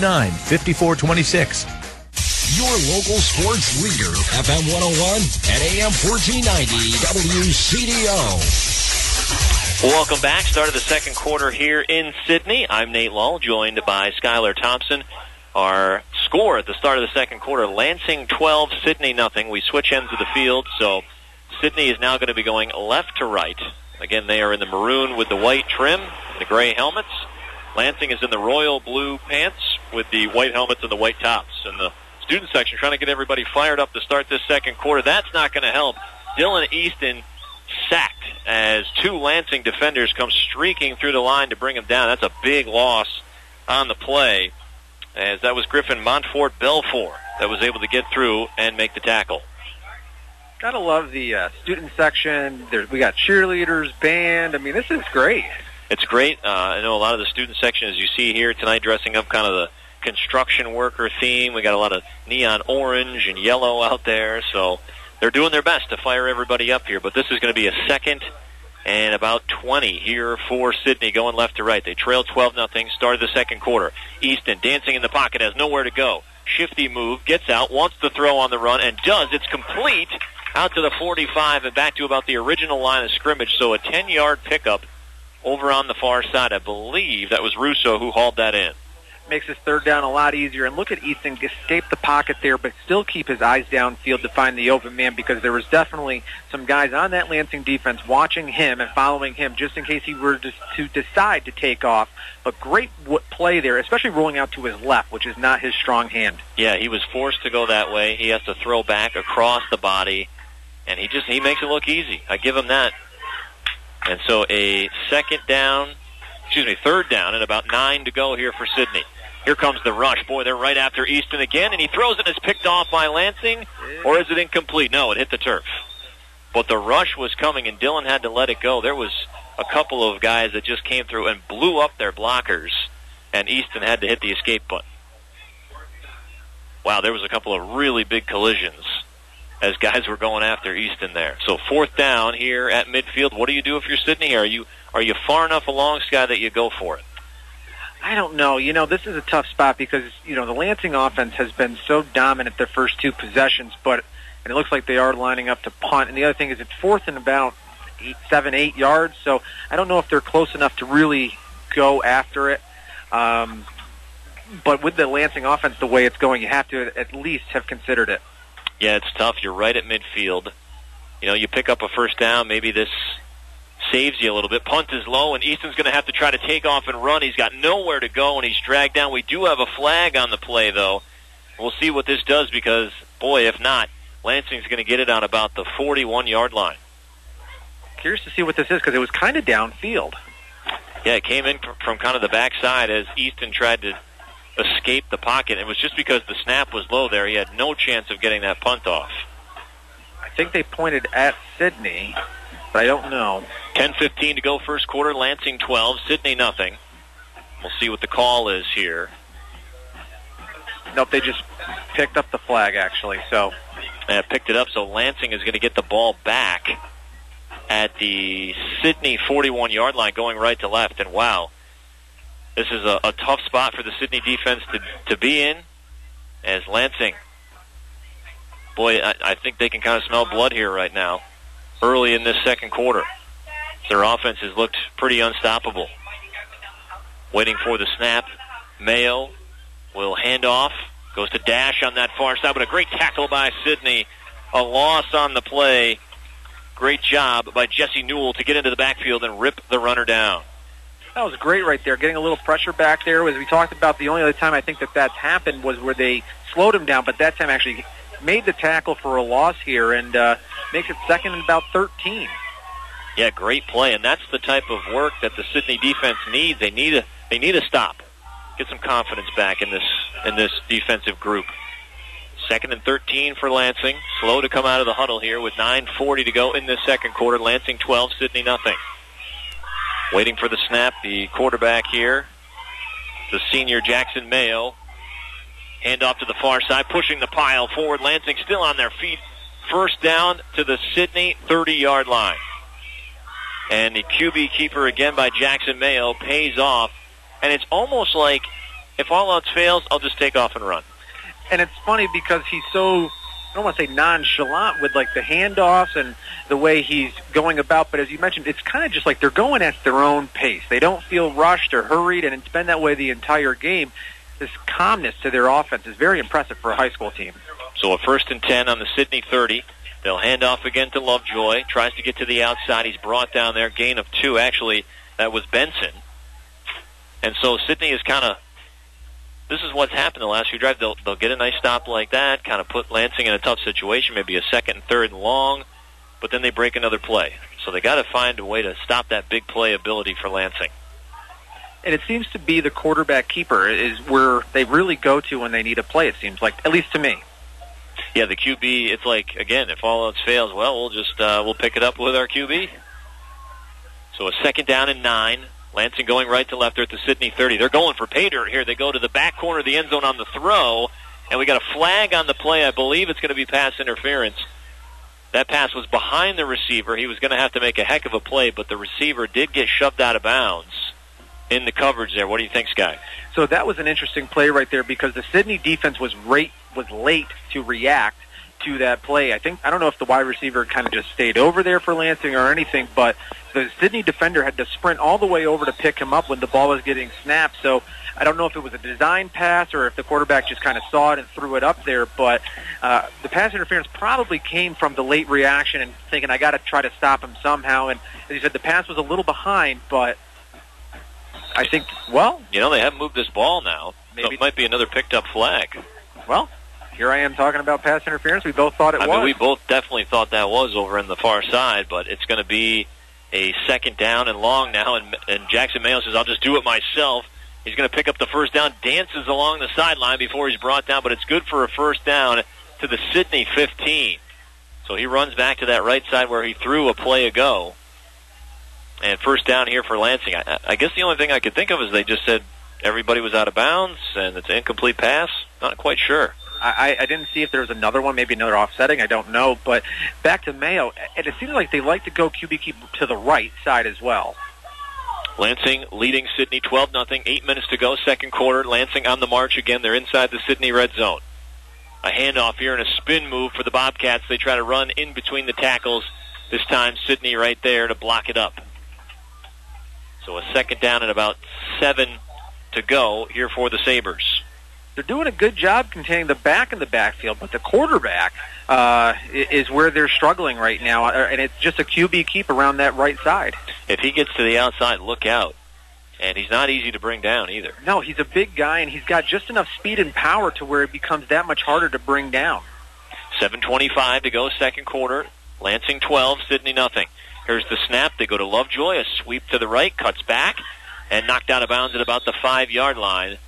829-5426. Your local sports leader, FM 101 and AM 1490 WCDO. Welcome back. Start of the second quarter here in Sydney. I'm Nate Lull, joined by Skylar Thompson. Our score at the start of the second quarter, Lansing 12, Sydney nothing. We switch ends of the field, so Sydney is now going to be going left to right. Again, they are in the maroon with the white trim, the gray helmets. Lansing is in the royal blue pants with the white helmets and the white tops. And the student section trying to get everybody fired up to start this second quarter. That's not going to help. Dylan Easton sacked as 2 Lansing defenders come streaking through the line to bring him down. That's a big loss on the play, as that was Griffin Montfort Belfour that was able to get through and make the tackle. Gotta love the student section. We got cheerleaders, band. I mean, this is great. It's great. I know a lot of the student section, as you see here tonight, dressing up kind of the construction worker theme. We got a lot of neon orange and yellow out there, so they're doing their best to fire everybody up here. But this is going to be a 2nd and about 20 here for Sidney, going left to right. They trail 12-0, started the second quarter. Easton dancing in the pocket, has nowhere to go. Shifty move, gets out, wants to throw on the run, and does. It's complete out to the 45 and back to about the original line of scrimmage. So a 10-yard pickup over on the far side. I believe that was Russo who hauled that in. Makes his third down a lot easier. And look at Easton escape the pocket there, but still keep his eyes downfield to find the open man, because there was definitely some guys on that Lansing defense watching him and following him just in case he were to decide to take off. But great play there, especially rolling out to his left, which is not his strong hand. Yeah, he was forced to go that way. He has to throw back across the body, and he makes it look easy. I give him that. And so a third down and about 9 to go here for Sidney. Here comes the rush. Boy, they're right after Easton again, and he throws it and it's picked off by Lansing. Or is it incomplete? No, it hit the turf. But the rush was coming, and Dylan had to let it go. There was a couple of guys that just came through and blew up their blockers, and Easton had to hit the escape button. Wow, there was a couple of really big collisions as guys were going after Easton there. So 4th down here at midfield. What do you do if you're Sidney? Are you far enough along, Sky, that you go for it? I don't know. This is a tough spot because, the Lansing offense has been so dominant their first 2 possessions, and it looks like they are lining up to punt. And the other thing is it's 4th and about 7-8 yards, so I don't know if they're close enough to really go after it. But with the Lansing offense the way it's going, you have to at least have considered it. Yeah, it's tough. You're right at midfield. You pick up a first down, maybe this saves you a little bit. Punt is low, and Easton's going to have to try to take off and run. He's got nowhere to go, and he's dragged down. We do have a flag on the play, though. We'll see what this does because, boy, if not, Lansing's going to get it on about the 41-yard line. Curious to see what this is because it was kind of downfield. Yeah, it came in from kind of the backside as Easton tried to escape the pocket. It was just because the snap was low there. He had no chance of getting that punt off. I think they pointed at Sidney, but I don't know. 10:15 to go first quarter. Lansing 12, Sidney nothing. We'll see what the call is here. Nope, they just picked up the flag, actually. So picked it up, so Lansing is going to get the ball back at the Sidney 41-yard line going right to left. And, wow, this is a tough spot for the Sidney defense to be in as Lansing. Boy, I think they can kind of smell blood here right now early in this second quarter. Their offense has looked pretty unstoppable. Waiting for the snap. Mayo will hand off. Goes to Dash on that far side, but a great tackle by Sidney. A loss on the play. Great job by Jesse Newell to get into the backfield and rip the runner down. That was great right there, getting a little pressure back there. As we talked about, the only other time I think that's happened was where they slowed him down, but that time actually made the tackle for a loss here and makes it 2nd and about 13. Yeah, great play, and that's the type of work that the Sidney defense needs. They need a stop. Get some confidence back in this defensive group. 2nd and 13 for Lansing. Slow to come out of the huddle here with 9:40 to go in this second quarter. Lansing 12, Sidney nothing. Waiting for the snap, the quarterback here, the senior Jackson Mayo. Hand off to the far side, pushing the pile forward. Lansing still on their feet. First down to the Sidney 30-yard line. And the QB keeper again by Jackson Mayo pays off. And it's almost like, if all else fails, I'll just take off and run. And it's funny because he's so, I don't want to say nonchalant with like the handoffs and the way he's going about, but as you mentioned, it's kind of just like they're going at their own pace. They don't feel rushed or hurried, and it's been that way the entire game. This calmness to their offense is very impressive for a high school team. So a 1st and 10 on the Sidney 30. They'll hand off again to Lovejoy. Tries to get to the outside. He's brought down there. Gain of 2. Actually, that was Benson. And so Sidney is kind of this is what's happened the last few drives. They'll get a nice stop like that, kind of put Lansing in a tough situation, maybe a second and third and long, but then they break another play. So they got to find a way to stop that big play ability for Lansing. And it seems to be the quarterback keeper is where they really go to when they need a play, it seems like, at least to me. Yeah, the QB, it's like, again, if all else fails, well, we'll just we'll pick it up with our QB. So a second down and 9. Lansing going right to left. They're at the Sidney 30. They're going for pay dirt here. They go to the back corner of the end zone on the throw, and we got a flag on the play. I believe it's going to be pass interference. That pass was behind the receiver. He was going to have to make a heck of a play, but the receiver did get shoved out of bounds in the coverage there. What do you think, Sky? So that was an interesting play right there because the Sidney defense was late to react to that play. I don't know if the wide receiver kind of just stayed over there for Lansing or anything, but the Sidney defender had to sprint all the way over to pick him up when the ball was getting snapped. So I don't know if it was a design pass or if the quarterback just kind of saw it and threw it up there, but the pass interference probably came from the late reaction and thinking, I got to try to stop him somehow. And as you said, the pass was a little behind, but I think, well... You know, they haven't moved this ball now, so it might be another picked-up flag. Well, here I am talking about pass interference. We both thought it was. I mean, we both definitely thought that was over in the far side, but it's going to be a second down and long now, and Jackson Mayo says, I'll just do it myself. He's going to pick up the first down, dances along the sideline before he's brought down, but it's good for a first down to the Sidney 15. So he runs back to that right side where he threw a play ago. And first down here for Lansing. I guess the only thing I could think of is they just said everybody was out of bounds and it's an incomplete pass. Not quite sure. I didn't see if there was another one, maybe another offsetting. I don't know. But back to Mayo, and it seems like they like to go QB keep to the right side as well. Lansing leading Sidney 12-0. 8 minutes to go, second quarter. Lansing on the march again. They're inside the Sidney red zone. A handoff here and a spin move for the Bobcats. They try to run in between the tackles. This time Sidney right there to block it up. So a second down and about 7 to go here for the Sabres. They're doing a good job containing the back in the backfield, but the quarterback is where they're struggling right now, and it's just a QB keep around that right side. If he gets to the outside, look out. And he's not easy to bring down either. No, he's a big guy, and he's got just enough speed and power to where it becomes that much harder to bring down. 7:25 to go, second quarter. Lansing 12, Sidney nothing. Here's the snap. They go to Lovejoy. A sweep to the right, cuts back, and knocked out of bounds at about the 5-yard line.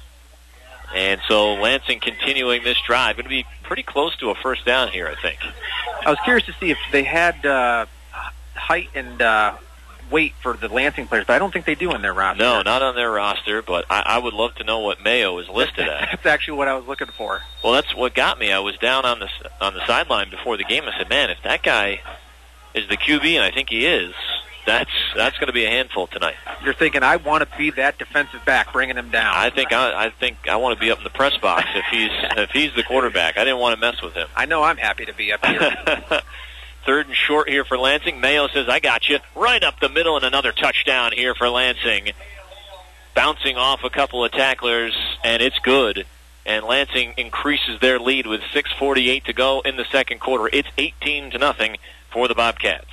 And so Lansing continuing this drive. Going to be pretty close to a first down here, I think. I was curious to see if they had height and weight for the Lansing players, but I don't think they do in their roster. No, not on their roster, but I would love to know what Mayo is listed at. That's actually what I was looking for. Well, that's what got me. I was down on the sideline before the game. I said, man, if that guy is the QB, and I think he is, that's going to be a handful tonight. You're thinking, I want to be that defensive back, bringing him down. I think I want to be up in the press box if he's the quarterback. I didn't want to mess with him. I know I'm happy to be up here. Third and short here for Lansing. Mayo says, I got you. Right up the middle and another touchdown here for Lansing. Bouncing off a couple of tacklers, and it's good. And Lansing increases their lead with 6:48 to go in the second quarter. It's 18-0 for the Bobcats.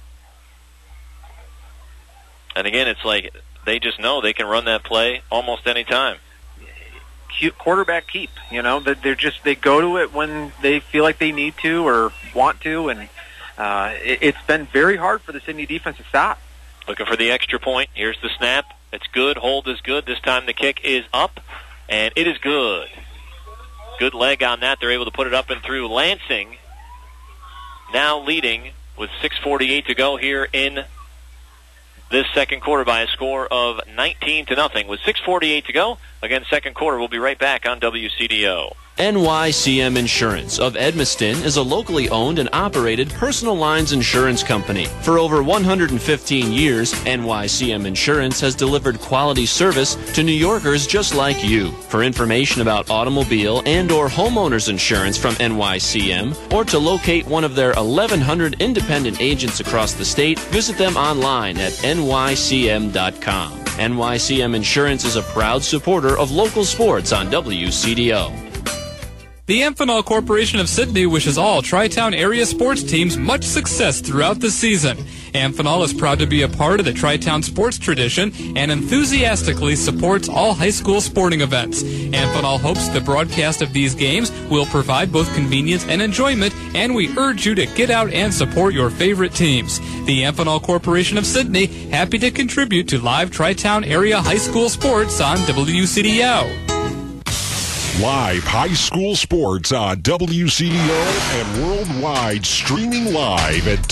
And again, it's like they just know they can run that play almost any time. Quarterback keep, they go to it when they feel like they need to or want to, and it's been very hard for the Sidney defense to stop. Looking for the extra point. Here's the snap. It's good. Hold is good. This time the kick is up, and it is good. Good leg on that. They're able to put it up and through. Lansing now leading with 6:48 to go here in this second quarter by a score of 19-0. With 6:48 to go, again, second quarter. We'll be right back on WCDO. NYCM Insurance of Edmiston is a locally owned and operated personal lines insurance company. For over 115 years, NYCM Insurance has delivered quality service to New Yorkers just like you. For information about automobile and or homeowners insurance from NYCM, or to locate one of their 1,100 independent agents across the state, visit them online at nycm.com. NYCM Insurance is a proud supporter of local sports on WCDO. The Amphenol Corporation of Sydney wishes all Tri-Town area sports teams much success throughout the season. Amphenol is proud to be a part of the Tri-Town sports tradition and enthusiastically supports all high school sporting events. Amphenol hopes the broadcast of these games will provide both convenience and enjoyment, and we urge you to get out and support your favorite teams. The Amphenol Corporation of Sydney, happy to contribute to live Tri-Town area high school sports on WCDO. Live high school sports on WCDO and worldwide, streaming live at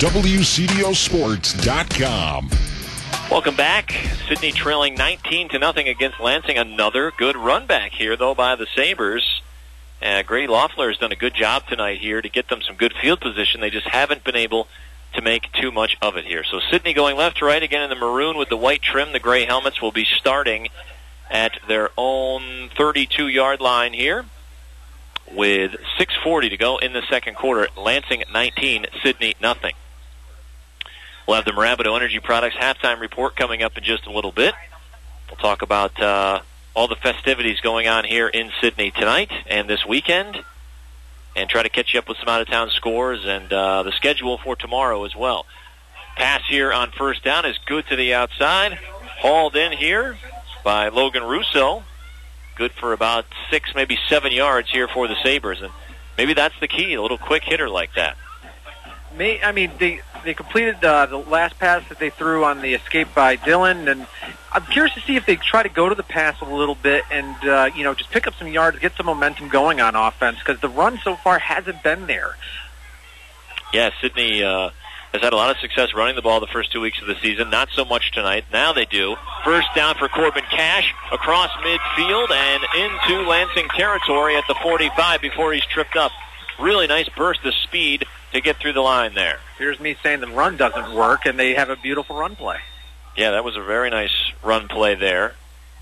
WCDOsports.com. Welcome back. Sydney trailing 19-0 against Lansing. Another good run back here, though, by the Sabres. Grady Loeffler has done a good job tonight here to get them some good field position. They just haven't been able to make too much of it here. So Sydney going left to right again in the maroon with the white trim. The gray helmets will be starting at their own 32-yard line here with 6:40 to go in the second quarter. Lansing 19, Sydney nothing. We'll have the Maraboto Energy Products halftime report coming up in just a little bit. We'll talk about all the festivities going on here in Sydney tonight and this weekend, and try to catch you up with some out-of-town scores and the schedule for tomorrow as well. Pass here on first down is good to the outside. Hauled in here by Logan Russo. Good for about 6, maybe 7 yards here for the Sabres. And maybe that's the key, a little quick hitter like that. I mean, they completed the last pass that they threw on the escape by Dillon, and I'm curious to see if they try to go to the pass a little bit and, just pick up some yards, get some momentum going on offense, because the run so far hasn't been there. Yeah, Sydney has had a lot of success running the ball the first 2 weeks of the season. Not so much tonight. Now they do. First down for Corbin Cash across midfield and into Lansing territory at the 45 before he's tripped up. Really nice burst of speed to get through the line there. Here's me saying the run doesn't work, and they have a beautiful run play. Yeah, that was a very nice run play there.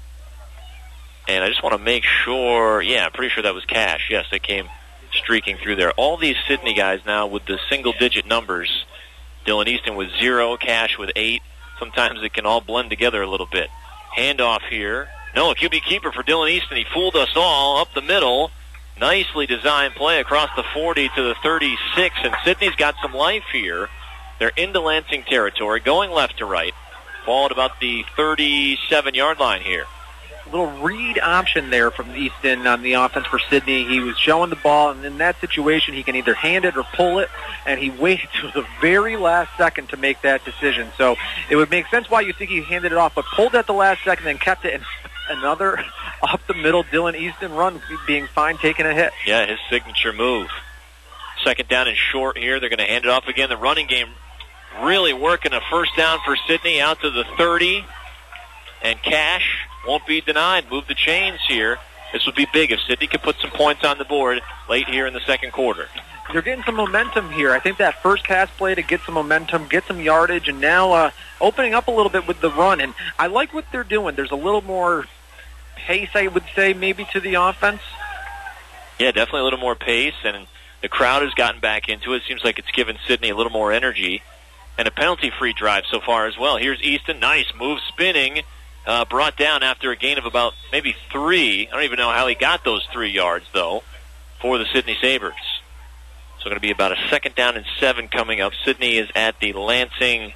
And I just want to make sure, I'm pretty sure that was Cash. Yes, they came streaking through there. All these Sydney guys now with the single-digit numbers. Dylan Easton with 0, Cash with 8. Sometimes it can all blend together a little bit. Handoff here. No, a QB keeper for Dylan Easton. He fooled us all up the middle. Nicely designed play across the 40 to the 36, and Sydney's got some life here. They're into Lansing territory, going left to right. Ball at about the 37-yard line here. A little read option there from Easton on the offense for Sydney. He was showing the ball, and in that situation, he can either hand it or pull it, and he waited to the very last second to make that decision. So it would make sense why you think he handed it off, but pulled at the last second and kept it, and another up the middle Dylan Easton run, being fine, taking a hit. Yeah, his signature move. Second down and short here. They're going to hand it off again. The running game really working. A first down for Sydney out to the 30. And Cash won't be denied. Move the chains here. This would be big if Sydney could put some points on the board late here in the second quarter. They're getting some momentum here. I think that first pass play to get some momentum, get some yardage, and now opening up a little bit with the run. And I like what they're doing. There's a little more pace, I would say, maybe to the offense. Yeah, definitely a little more pace, and the crowd has gotten back into it. Seems like it's given Sydney a little more energy. And a penalty-free drive so far as well. Here's Easton. Nice move spinning. Brought down after a gain of about maybe 3. I don't even know how he got those 3 yards, though, for the Sydney Sabres. So going to be about a second down and 7 coming up. Sydney is at the Lansing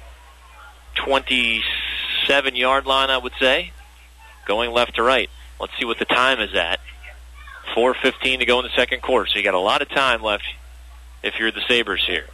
27-yard line, I would say. Going left to right. Let's see what the time is at. 4:15 to go in the second quarter. So you got a lot of time left if you're the Sabres here.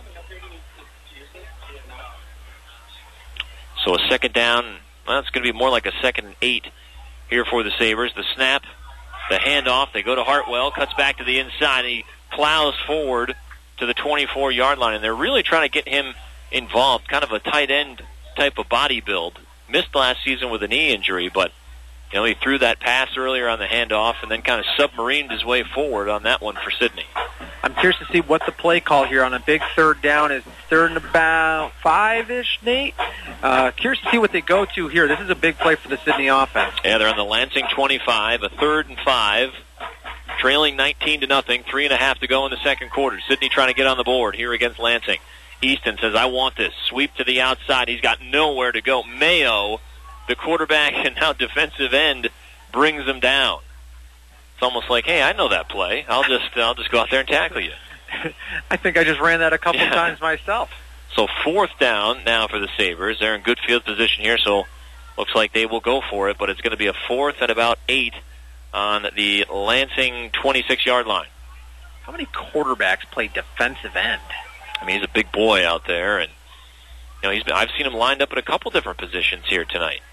So a second down. Well, it's going to be more like a second and 8 here for the Sabres. The snap, the handoff. They go to Hartwell. Cuts back to the inside. And he plows forward to the 24-yard line. And they're really trying to get him involved. Kind of a tight end type of body build. Missed last season with a knee injury, but he threw that pass earlier on the handoff and then kind of submarined his way forward on that one for Sydney. I'm curious to see what the play call here on a big third down is. Third and about 5-ish, Nate. Curious to see what they go to here. This is a big play for the Sydney offense. Yeah, they're on the Lansing 25, a 3rd and 5. Trailing 19-0, 3.5 to go in the second quarter. Sydney trying to get on the board here against Lansing. Easton says, I want this. Sweep to the outside. He's got nowhere to go. Mayo, the quarterback and now defensive end, brings him down. It's almost like, hey, I know that play. I'll just go out there and tackle you. I think I just ran that a couple times myself. So 4th down now for the Sabres. They're in good field position here, so looks like they will go for it, but it's going to be a 4th and about 8 on the Lansing 26-yard line. How many quarterbacks play defensive end? I mean, he's a big boy out there, and I've seen him lined up at a couple different positions here tonight.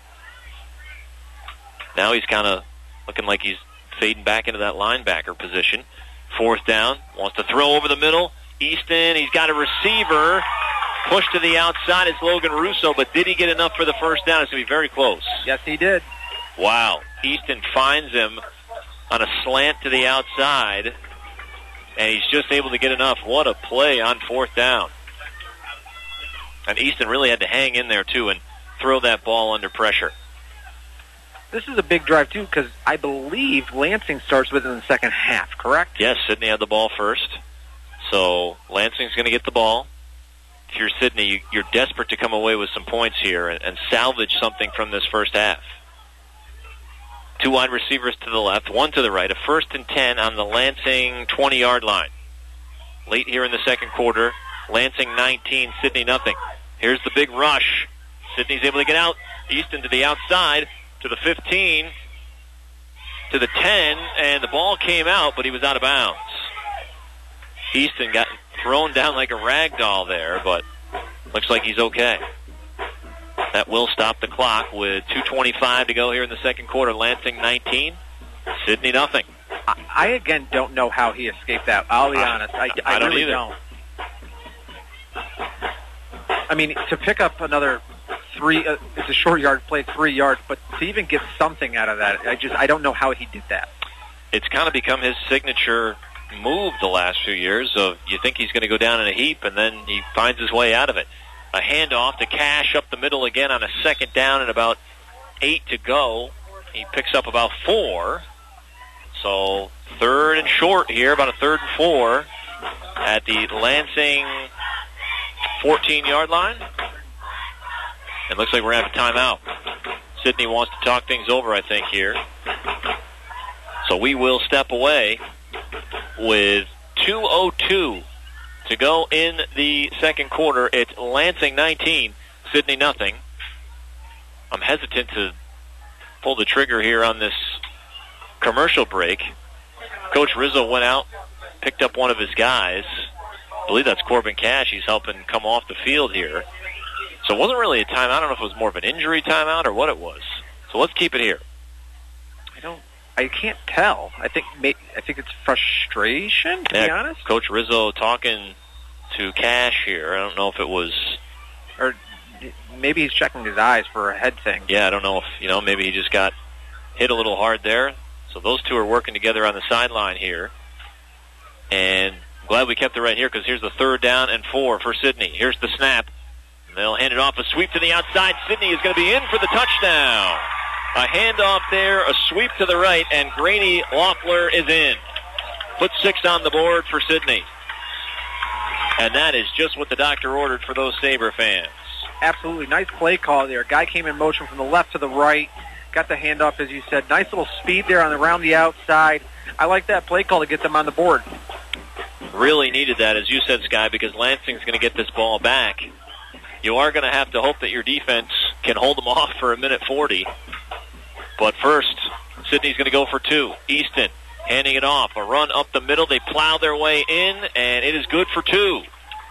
Now he's kind of looking like he's fading back into that linebacker position. 4th down, wants to throw over the middle. Easton, he's got a receiver. Push to the outside, it's Logan Russo, but did he get enough for the first down? It's going to be very close. Yes, he did. Wow. Easton finds him on a slant to the outside, and he's just able to get enough. What a play on 4th down. And Easton really had to hang in there, too, and throw that ball under pressure. This is a big drive, too, because I believe Lansing starts within the second half, correct? Yes, Sidney had the ball first. So Lansing's going to get the ball. If you're Sidney, you're desperate to come away with some points here and salvage something from this first half. 2 wide receivers to the left, 1 to the right. A 1st and 10 on the Lansing 20-yard line. Late here in the second quarter, Lansing 19, Sidney nothing. Here's the big rush. Sidney's able to get out. Easton to the outside, to the 15, to the 10, and the ball came out, but he was out of bounds. Easton got thrown down like a rag doll there, but looks like he's okay. That will stop the clock with 2:25 to go here in the second quarter. Lansing 19, Sidney nothing. I again don't know how he escaped that. I'll be honest. I don't really either. don't. I mean, to pick up another 3, it's a short yard play, 3 yards, but to even get something out of that, I don't know how he did that. It's kind of become his signature move the last few years of you think he's going to go down in a heap, and then he finds his way out of it. A handoff to Cash up the middle again on a 2nd down and about 8 to go. He picks up about 4. So 3rd and short here, about a 3rd and 4 at the Lansing 14-yard line. It looks like we're going to have a timeout. Sidney wants to talk things over, I think, here. So we will step away with 2:02 to go in the second quarter. It's Lansing 19, Sidney nothing. I'm hesitant to pull the trigger here on this commercial break. Coach Rizzo went out, picked up one of his guys. I believe that's Corbin Cash. He's helping come off the field here. So it wasn't really a timeout. I don't know if it was more of an injury timeout or what it was. So let's keep it here. I can't tell. I think it's frustration, to be honest. Coach Rizzo talking to Cash here. I don't know if it was... Or maybe he's checking his eyes for a head thing. Yeah, I don't know if, maybe he just got hit a little hard there. So those two are working together on the sideline here. And I'm glad we kept it right here because here's the 3rd down and 4 for Sidney. Here's the snap. They'll hand it off, a sweep to the outside. Sidney is going to be in for the touchdown. A handoff there, a sweep to the right, and Grady Loeffler is in. Put 6 on the board for Sidney. And that is just what the doctor ordered for those Sabre fans. Absolutely. Nice play call there. Guy came in motion from the left to the right. Got the handoff, as you said. Nice little speed there around the outside. I like that play call to get them on the board. Really needed that, as you said, Sky, because Lansing's going to get this ball back. You are going to have to hope that your defense can hold them off for 1:40. But first, Sidney's going to go for 2. Easton handing it off. A run up the middle. They plow their way in, and it is good for 2.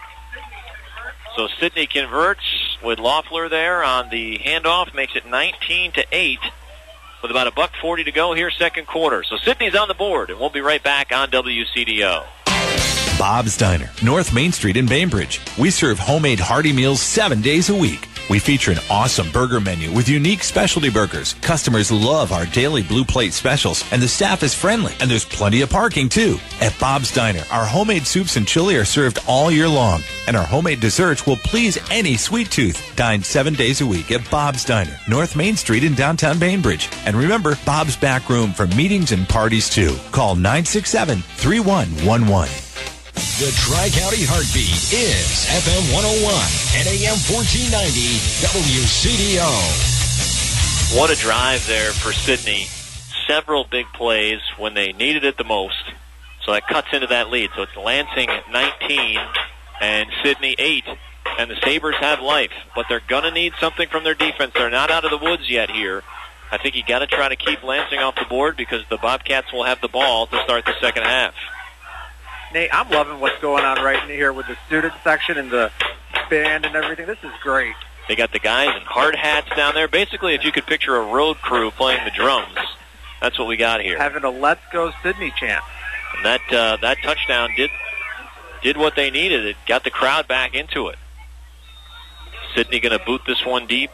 So Sidney converts with Loeffler there on the handoff. Makes it 19-8 with about $1:40 to go here, second quarter. So Sidney's on the board, and we'll be right back on WCDO. Bob's Diner, North Main Street in Bainbridge. We serve homemade hearty meals 7 days a week. We feature an awesome burger menu with unique specialty burgers. Customers love our daily blue plate specials, and the staff is friendly, and there's plenty of parking, too. At Bob's Diner, our homemade soups and chili are served all year long, and our homemade desserts will please any sweet tooth. Dine 7 days a week at Bob's Diner, North Main Street in downtown Bainbridge. And remember, Bob's back room for meetings and parties, too. Call 967-3111. The Tri-County Heartbeat is FM 101 and AM 1490 WCDO. What a drive there for Sidney. several big plays when they needed it the most. So that cuts into that lead. So it's Lansing 19 and Sidney 8. And the Sabres have life, but they're going to need something from their defense. They're not out of the woods yet here. I think you got to try to keep Lansing off the board because the Bobcats will have the ball to start the second half. Nate, I'm loving what's going on right in here with the student section and the band and everything. This is great. They got the guys in hard hats down there. Basically, if you could picture a road crew playing the drums, that's what we got here. Having a Let's Go Sidney chant. And that touchdown did what they needed. It got the crowd back into it. Sidney going to boot this one deep.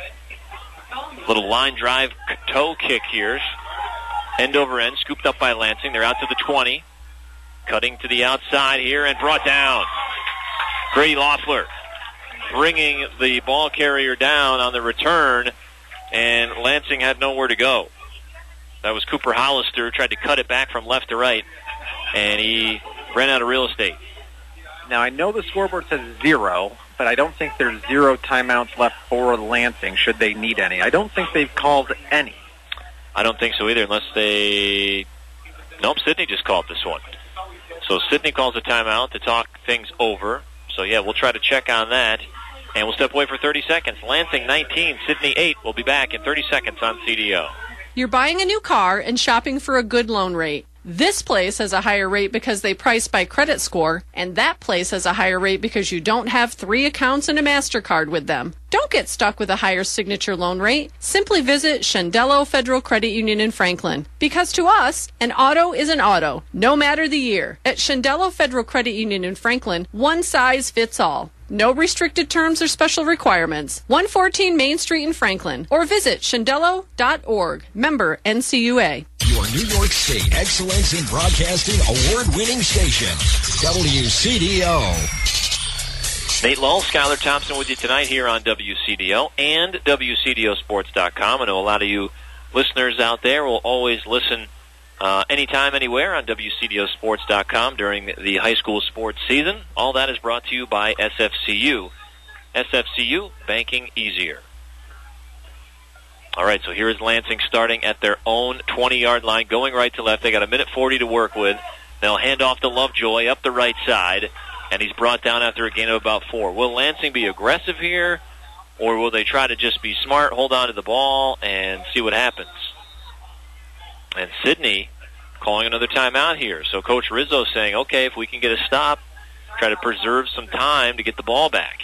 Little line drive toe kick here. End over end, scooped up by Lansing. They're out to the 20. Cutting to the outside here and brought down. Grady Loeffler bringing the ball carrier down on the return, and Lansing had nowhere to go. That was Cooper Hollister, tried to cut it back from left to right, and he ran out of real estate. Now, I know the scoreboard says 0, but I don't think there's 0 timeouts left for Lansing, should they need any. I don't think they've called any. I don't think so either, unless they... Nope, Sidney just called this one. So Sidney calls a timeout to talk things over. So, yeah, we'll try to check on that. And we'll step away for 30 seconds. Lansing 19, Sidney 8. We'll be back in 30 seconds on CDO. You're buying a new car and shopping for a good loan rate. This place has a higher rate because they price by credit score, and that place has a higher rate because you don't have 3 accounts and a MasterCard with them. Don't get stuck with a higher signature loan rate. Simply visit Shendello Federal Credit Union in Franklin. Because to us, an auto is an auto, no matter the year. At Shendello Federal Credit Union in Franklin, one size fits all. No restricted terms or special requirements. 114 Main Street in Franklin. Or visit shendello.org. Member NCUA. Your New York State Excellence in Broadcasting award-winning station, WCDO. Nate Lull, Skylar Thompson with you tonight here on WCDO and WCDOsports.com. I know a lot of you listeners out there will always listen anytime, anywhere on WCDOsports.com during the high school sports season. All that is brought to you by SFCU. SFCU, banking easier. All right, so here is Lansing starting at their own 20-yard line, going right to left. They got 1:40 to work with. They'll hand off to Lovejoy up the right side, and he's brought down after a gain of about 4. Will Lansing be aggressive here, or will they try to just be smart, hold on to the ball, and see what happens? And Sidney calling another timeout here. So Coach Rizzo saying, okay, if we can get a stop, try to preserve some time to get the ball back.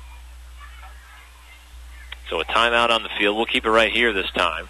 So a timeout on the field. We'll keep it right here this time.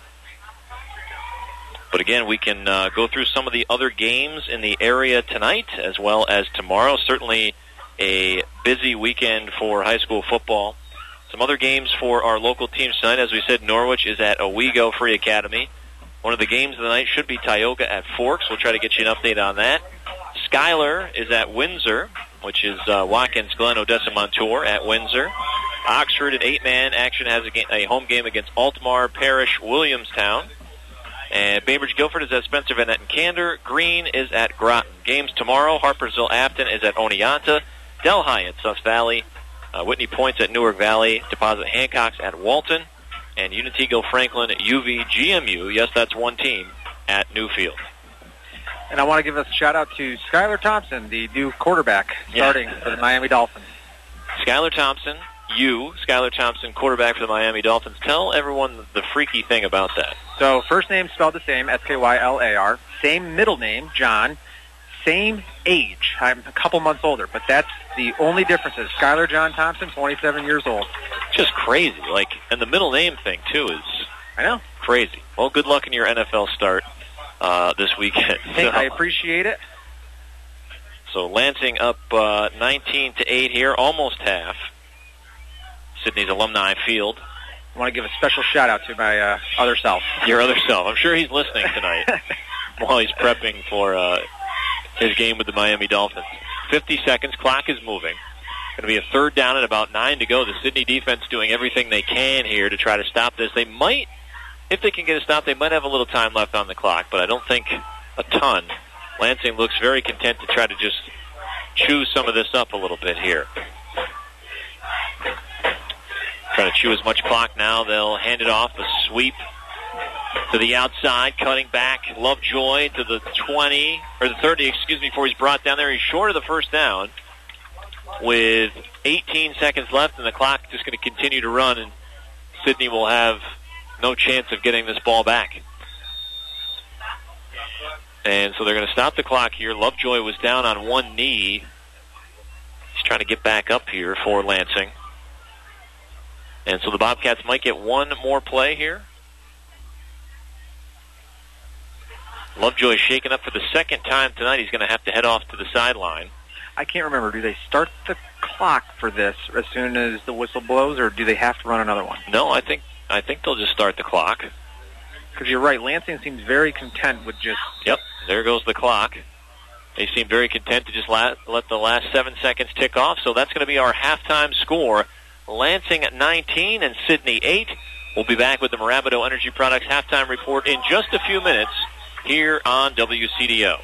But again, we can go through some of the other games in the area tonight as well as tomorrow. Certainly a busy weekend for high school football. Some other games for our local teams tonight. As we said, Norwich is at Owego Free Academy. One of the games of the night should be Tioga at Forks. We'll try to get you an update on that. Schuyler is at Windsor, which is Watkins Glen Odessa Montour at Windsor. Oxford, an 8-man action, has a home game against Altamar Parish Williamstown. And Bainbridge Guilford is at Spencer Van Etten Candor. Green is at Groton. Games tomorrow, Harpersville Afton is at Oneonta. Delhi at Suss Valley. Whitney Point's at Newark Valley. Deposit Hancock's at Walton. And Unity-Gill Franklin at UV-GMU, yes, that's one team, at Newfield. And I want to give a shout-out to Skylar Thompson, the new quarterback, starting for the Miami Dolphins. Skylar Thompson, Skylar Thompson, quarterback for the Miami Dolphins. Tell everyone the freaky thing about that. So first name spelled the same, Skylar. Same middle name, John. Same age. I'm a couple months older, but that's the only difference. Is Skylar John Thompson, 27 years old. Just crazy. And the middle name thing, too, is I know. Crazy. Well, good luck in your NFL start this weekend. Hey, I appreciate it. So Lansing up 19-8 here, almost half. Sidney's Alumni Field. I want to give a special shout-out to my other self. Your other self. I'm sure he's listening tonight while he's prepping for his game with the Miami Dolphins. 50 seconds. Clock is moving. Going to be a third down and about 9 to go. The Sidney defense doing everything they can here to try to stop this. They might, if they can get a stop, they might have a little time left on the clock, but I don't think a ton. Lansing looks very content to try to just chew some of this up a little bit here. Trying to chew as much clock now. They'll hand it off. The sweep to the outside, cutting back. Lovejoy to the 20, or the 30, before he's brought down there. He's short of the first down with 18 seconds left, and the clock just going to continue to run, and Sidney will have no chance of getting this ball back. And so they're going to stop the clock here. Lovejoy was down on one knee. He's trying to get back up here for Lansing. And so the Bobcats might get one more play here. Lovejoy shaken up for the second time tonight. He's going to have to head off to the sideline. I can't remember. Do they start the clock for this as soon as the whistle blows, or do they have to run another one? No, I think they'll just start the clock. Because you're right, Lansing seems very content with just... Yep, there goes the clock. They seem very content to just let the last 7 seconds tick off. So that's going to be our halftime score. Lansing at 19 and Sidney 8. We'll be back with the Marabato Energy Products halftime report in just a few minutes here on WCDO.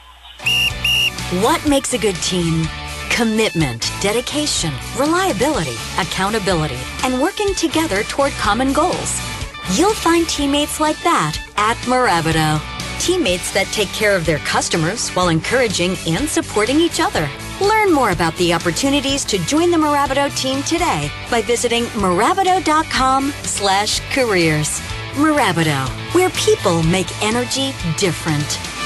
What makes a good team? Commitment, dedication, reliability, accountability, and working together toward common goals. You'll find teammates like that at Marabato. Teammates that take care of their customers while encouraging and supporting each other. Learn more about the opportunities to join the Marabato team today by visiting Marabato.com/careers. Marabato, where people make energy different.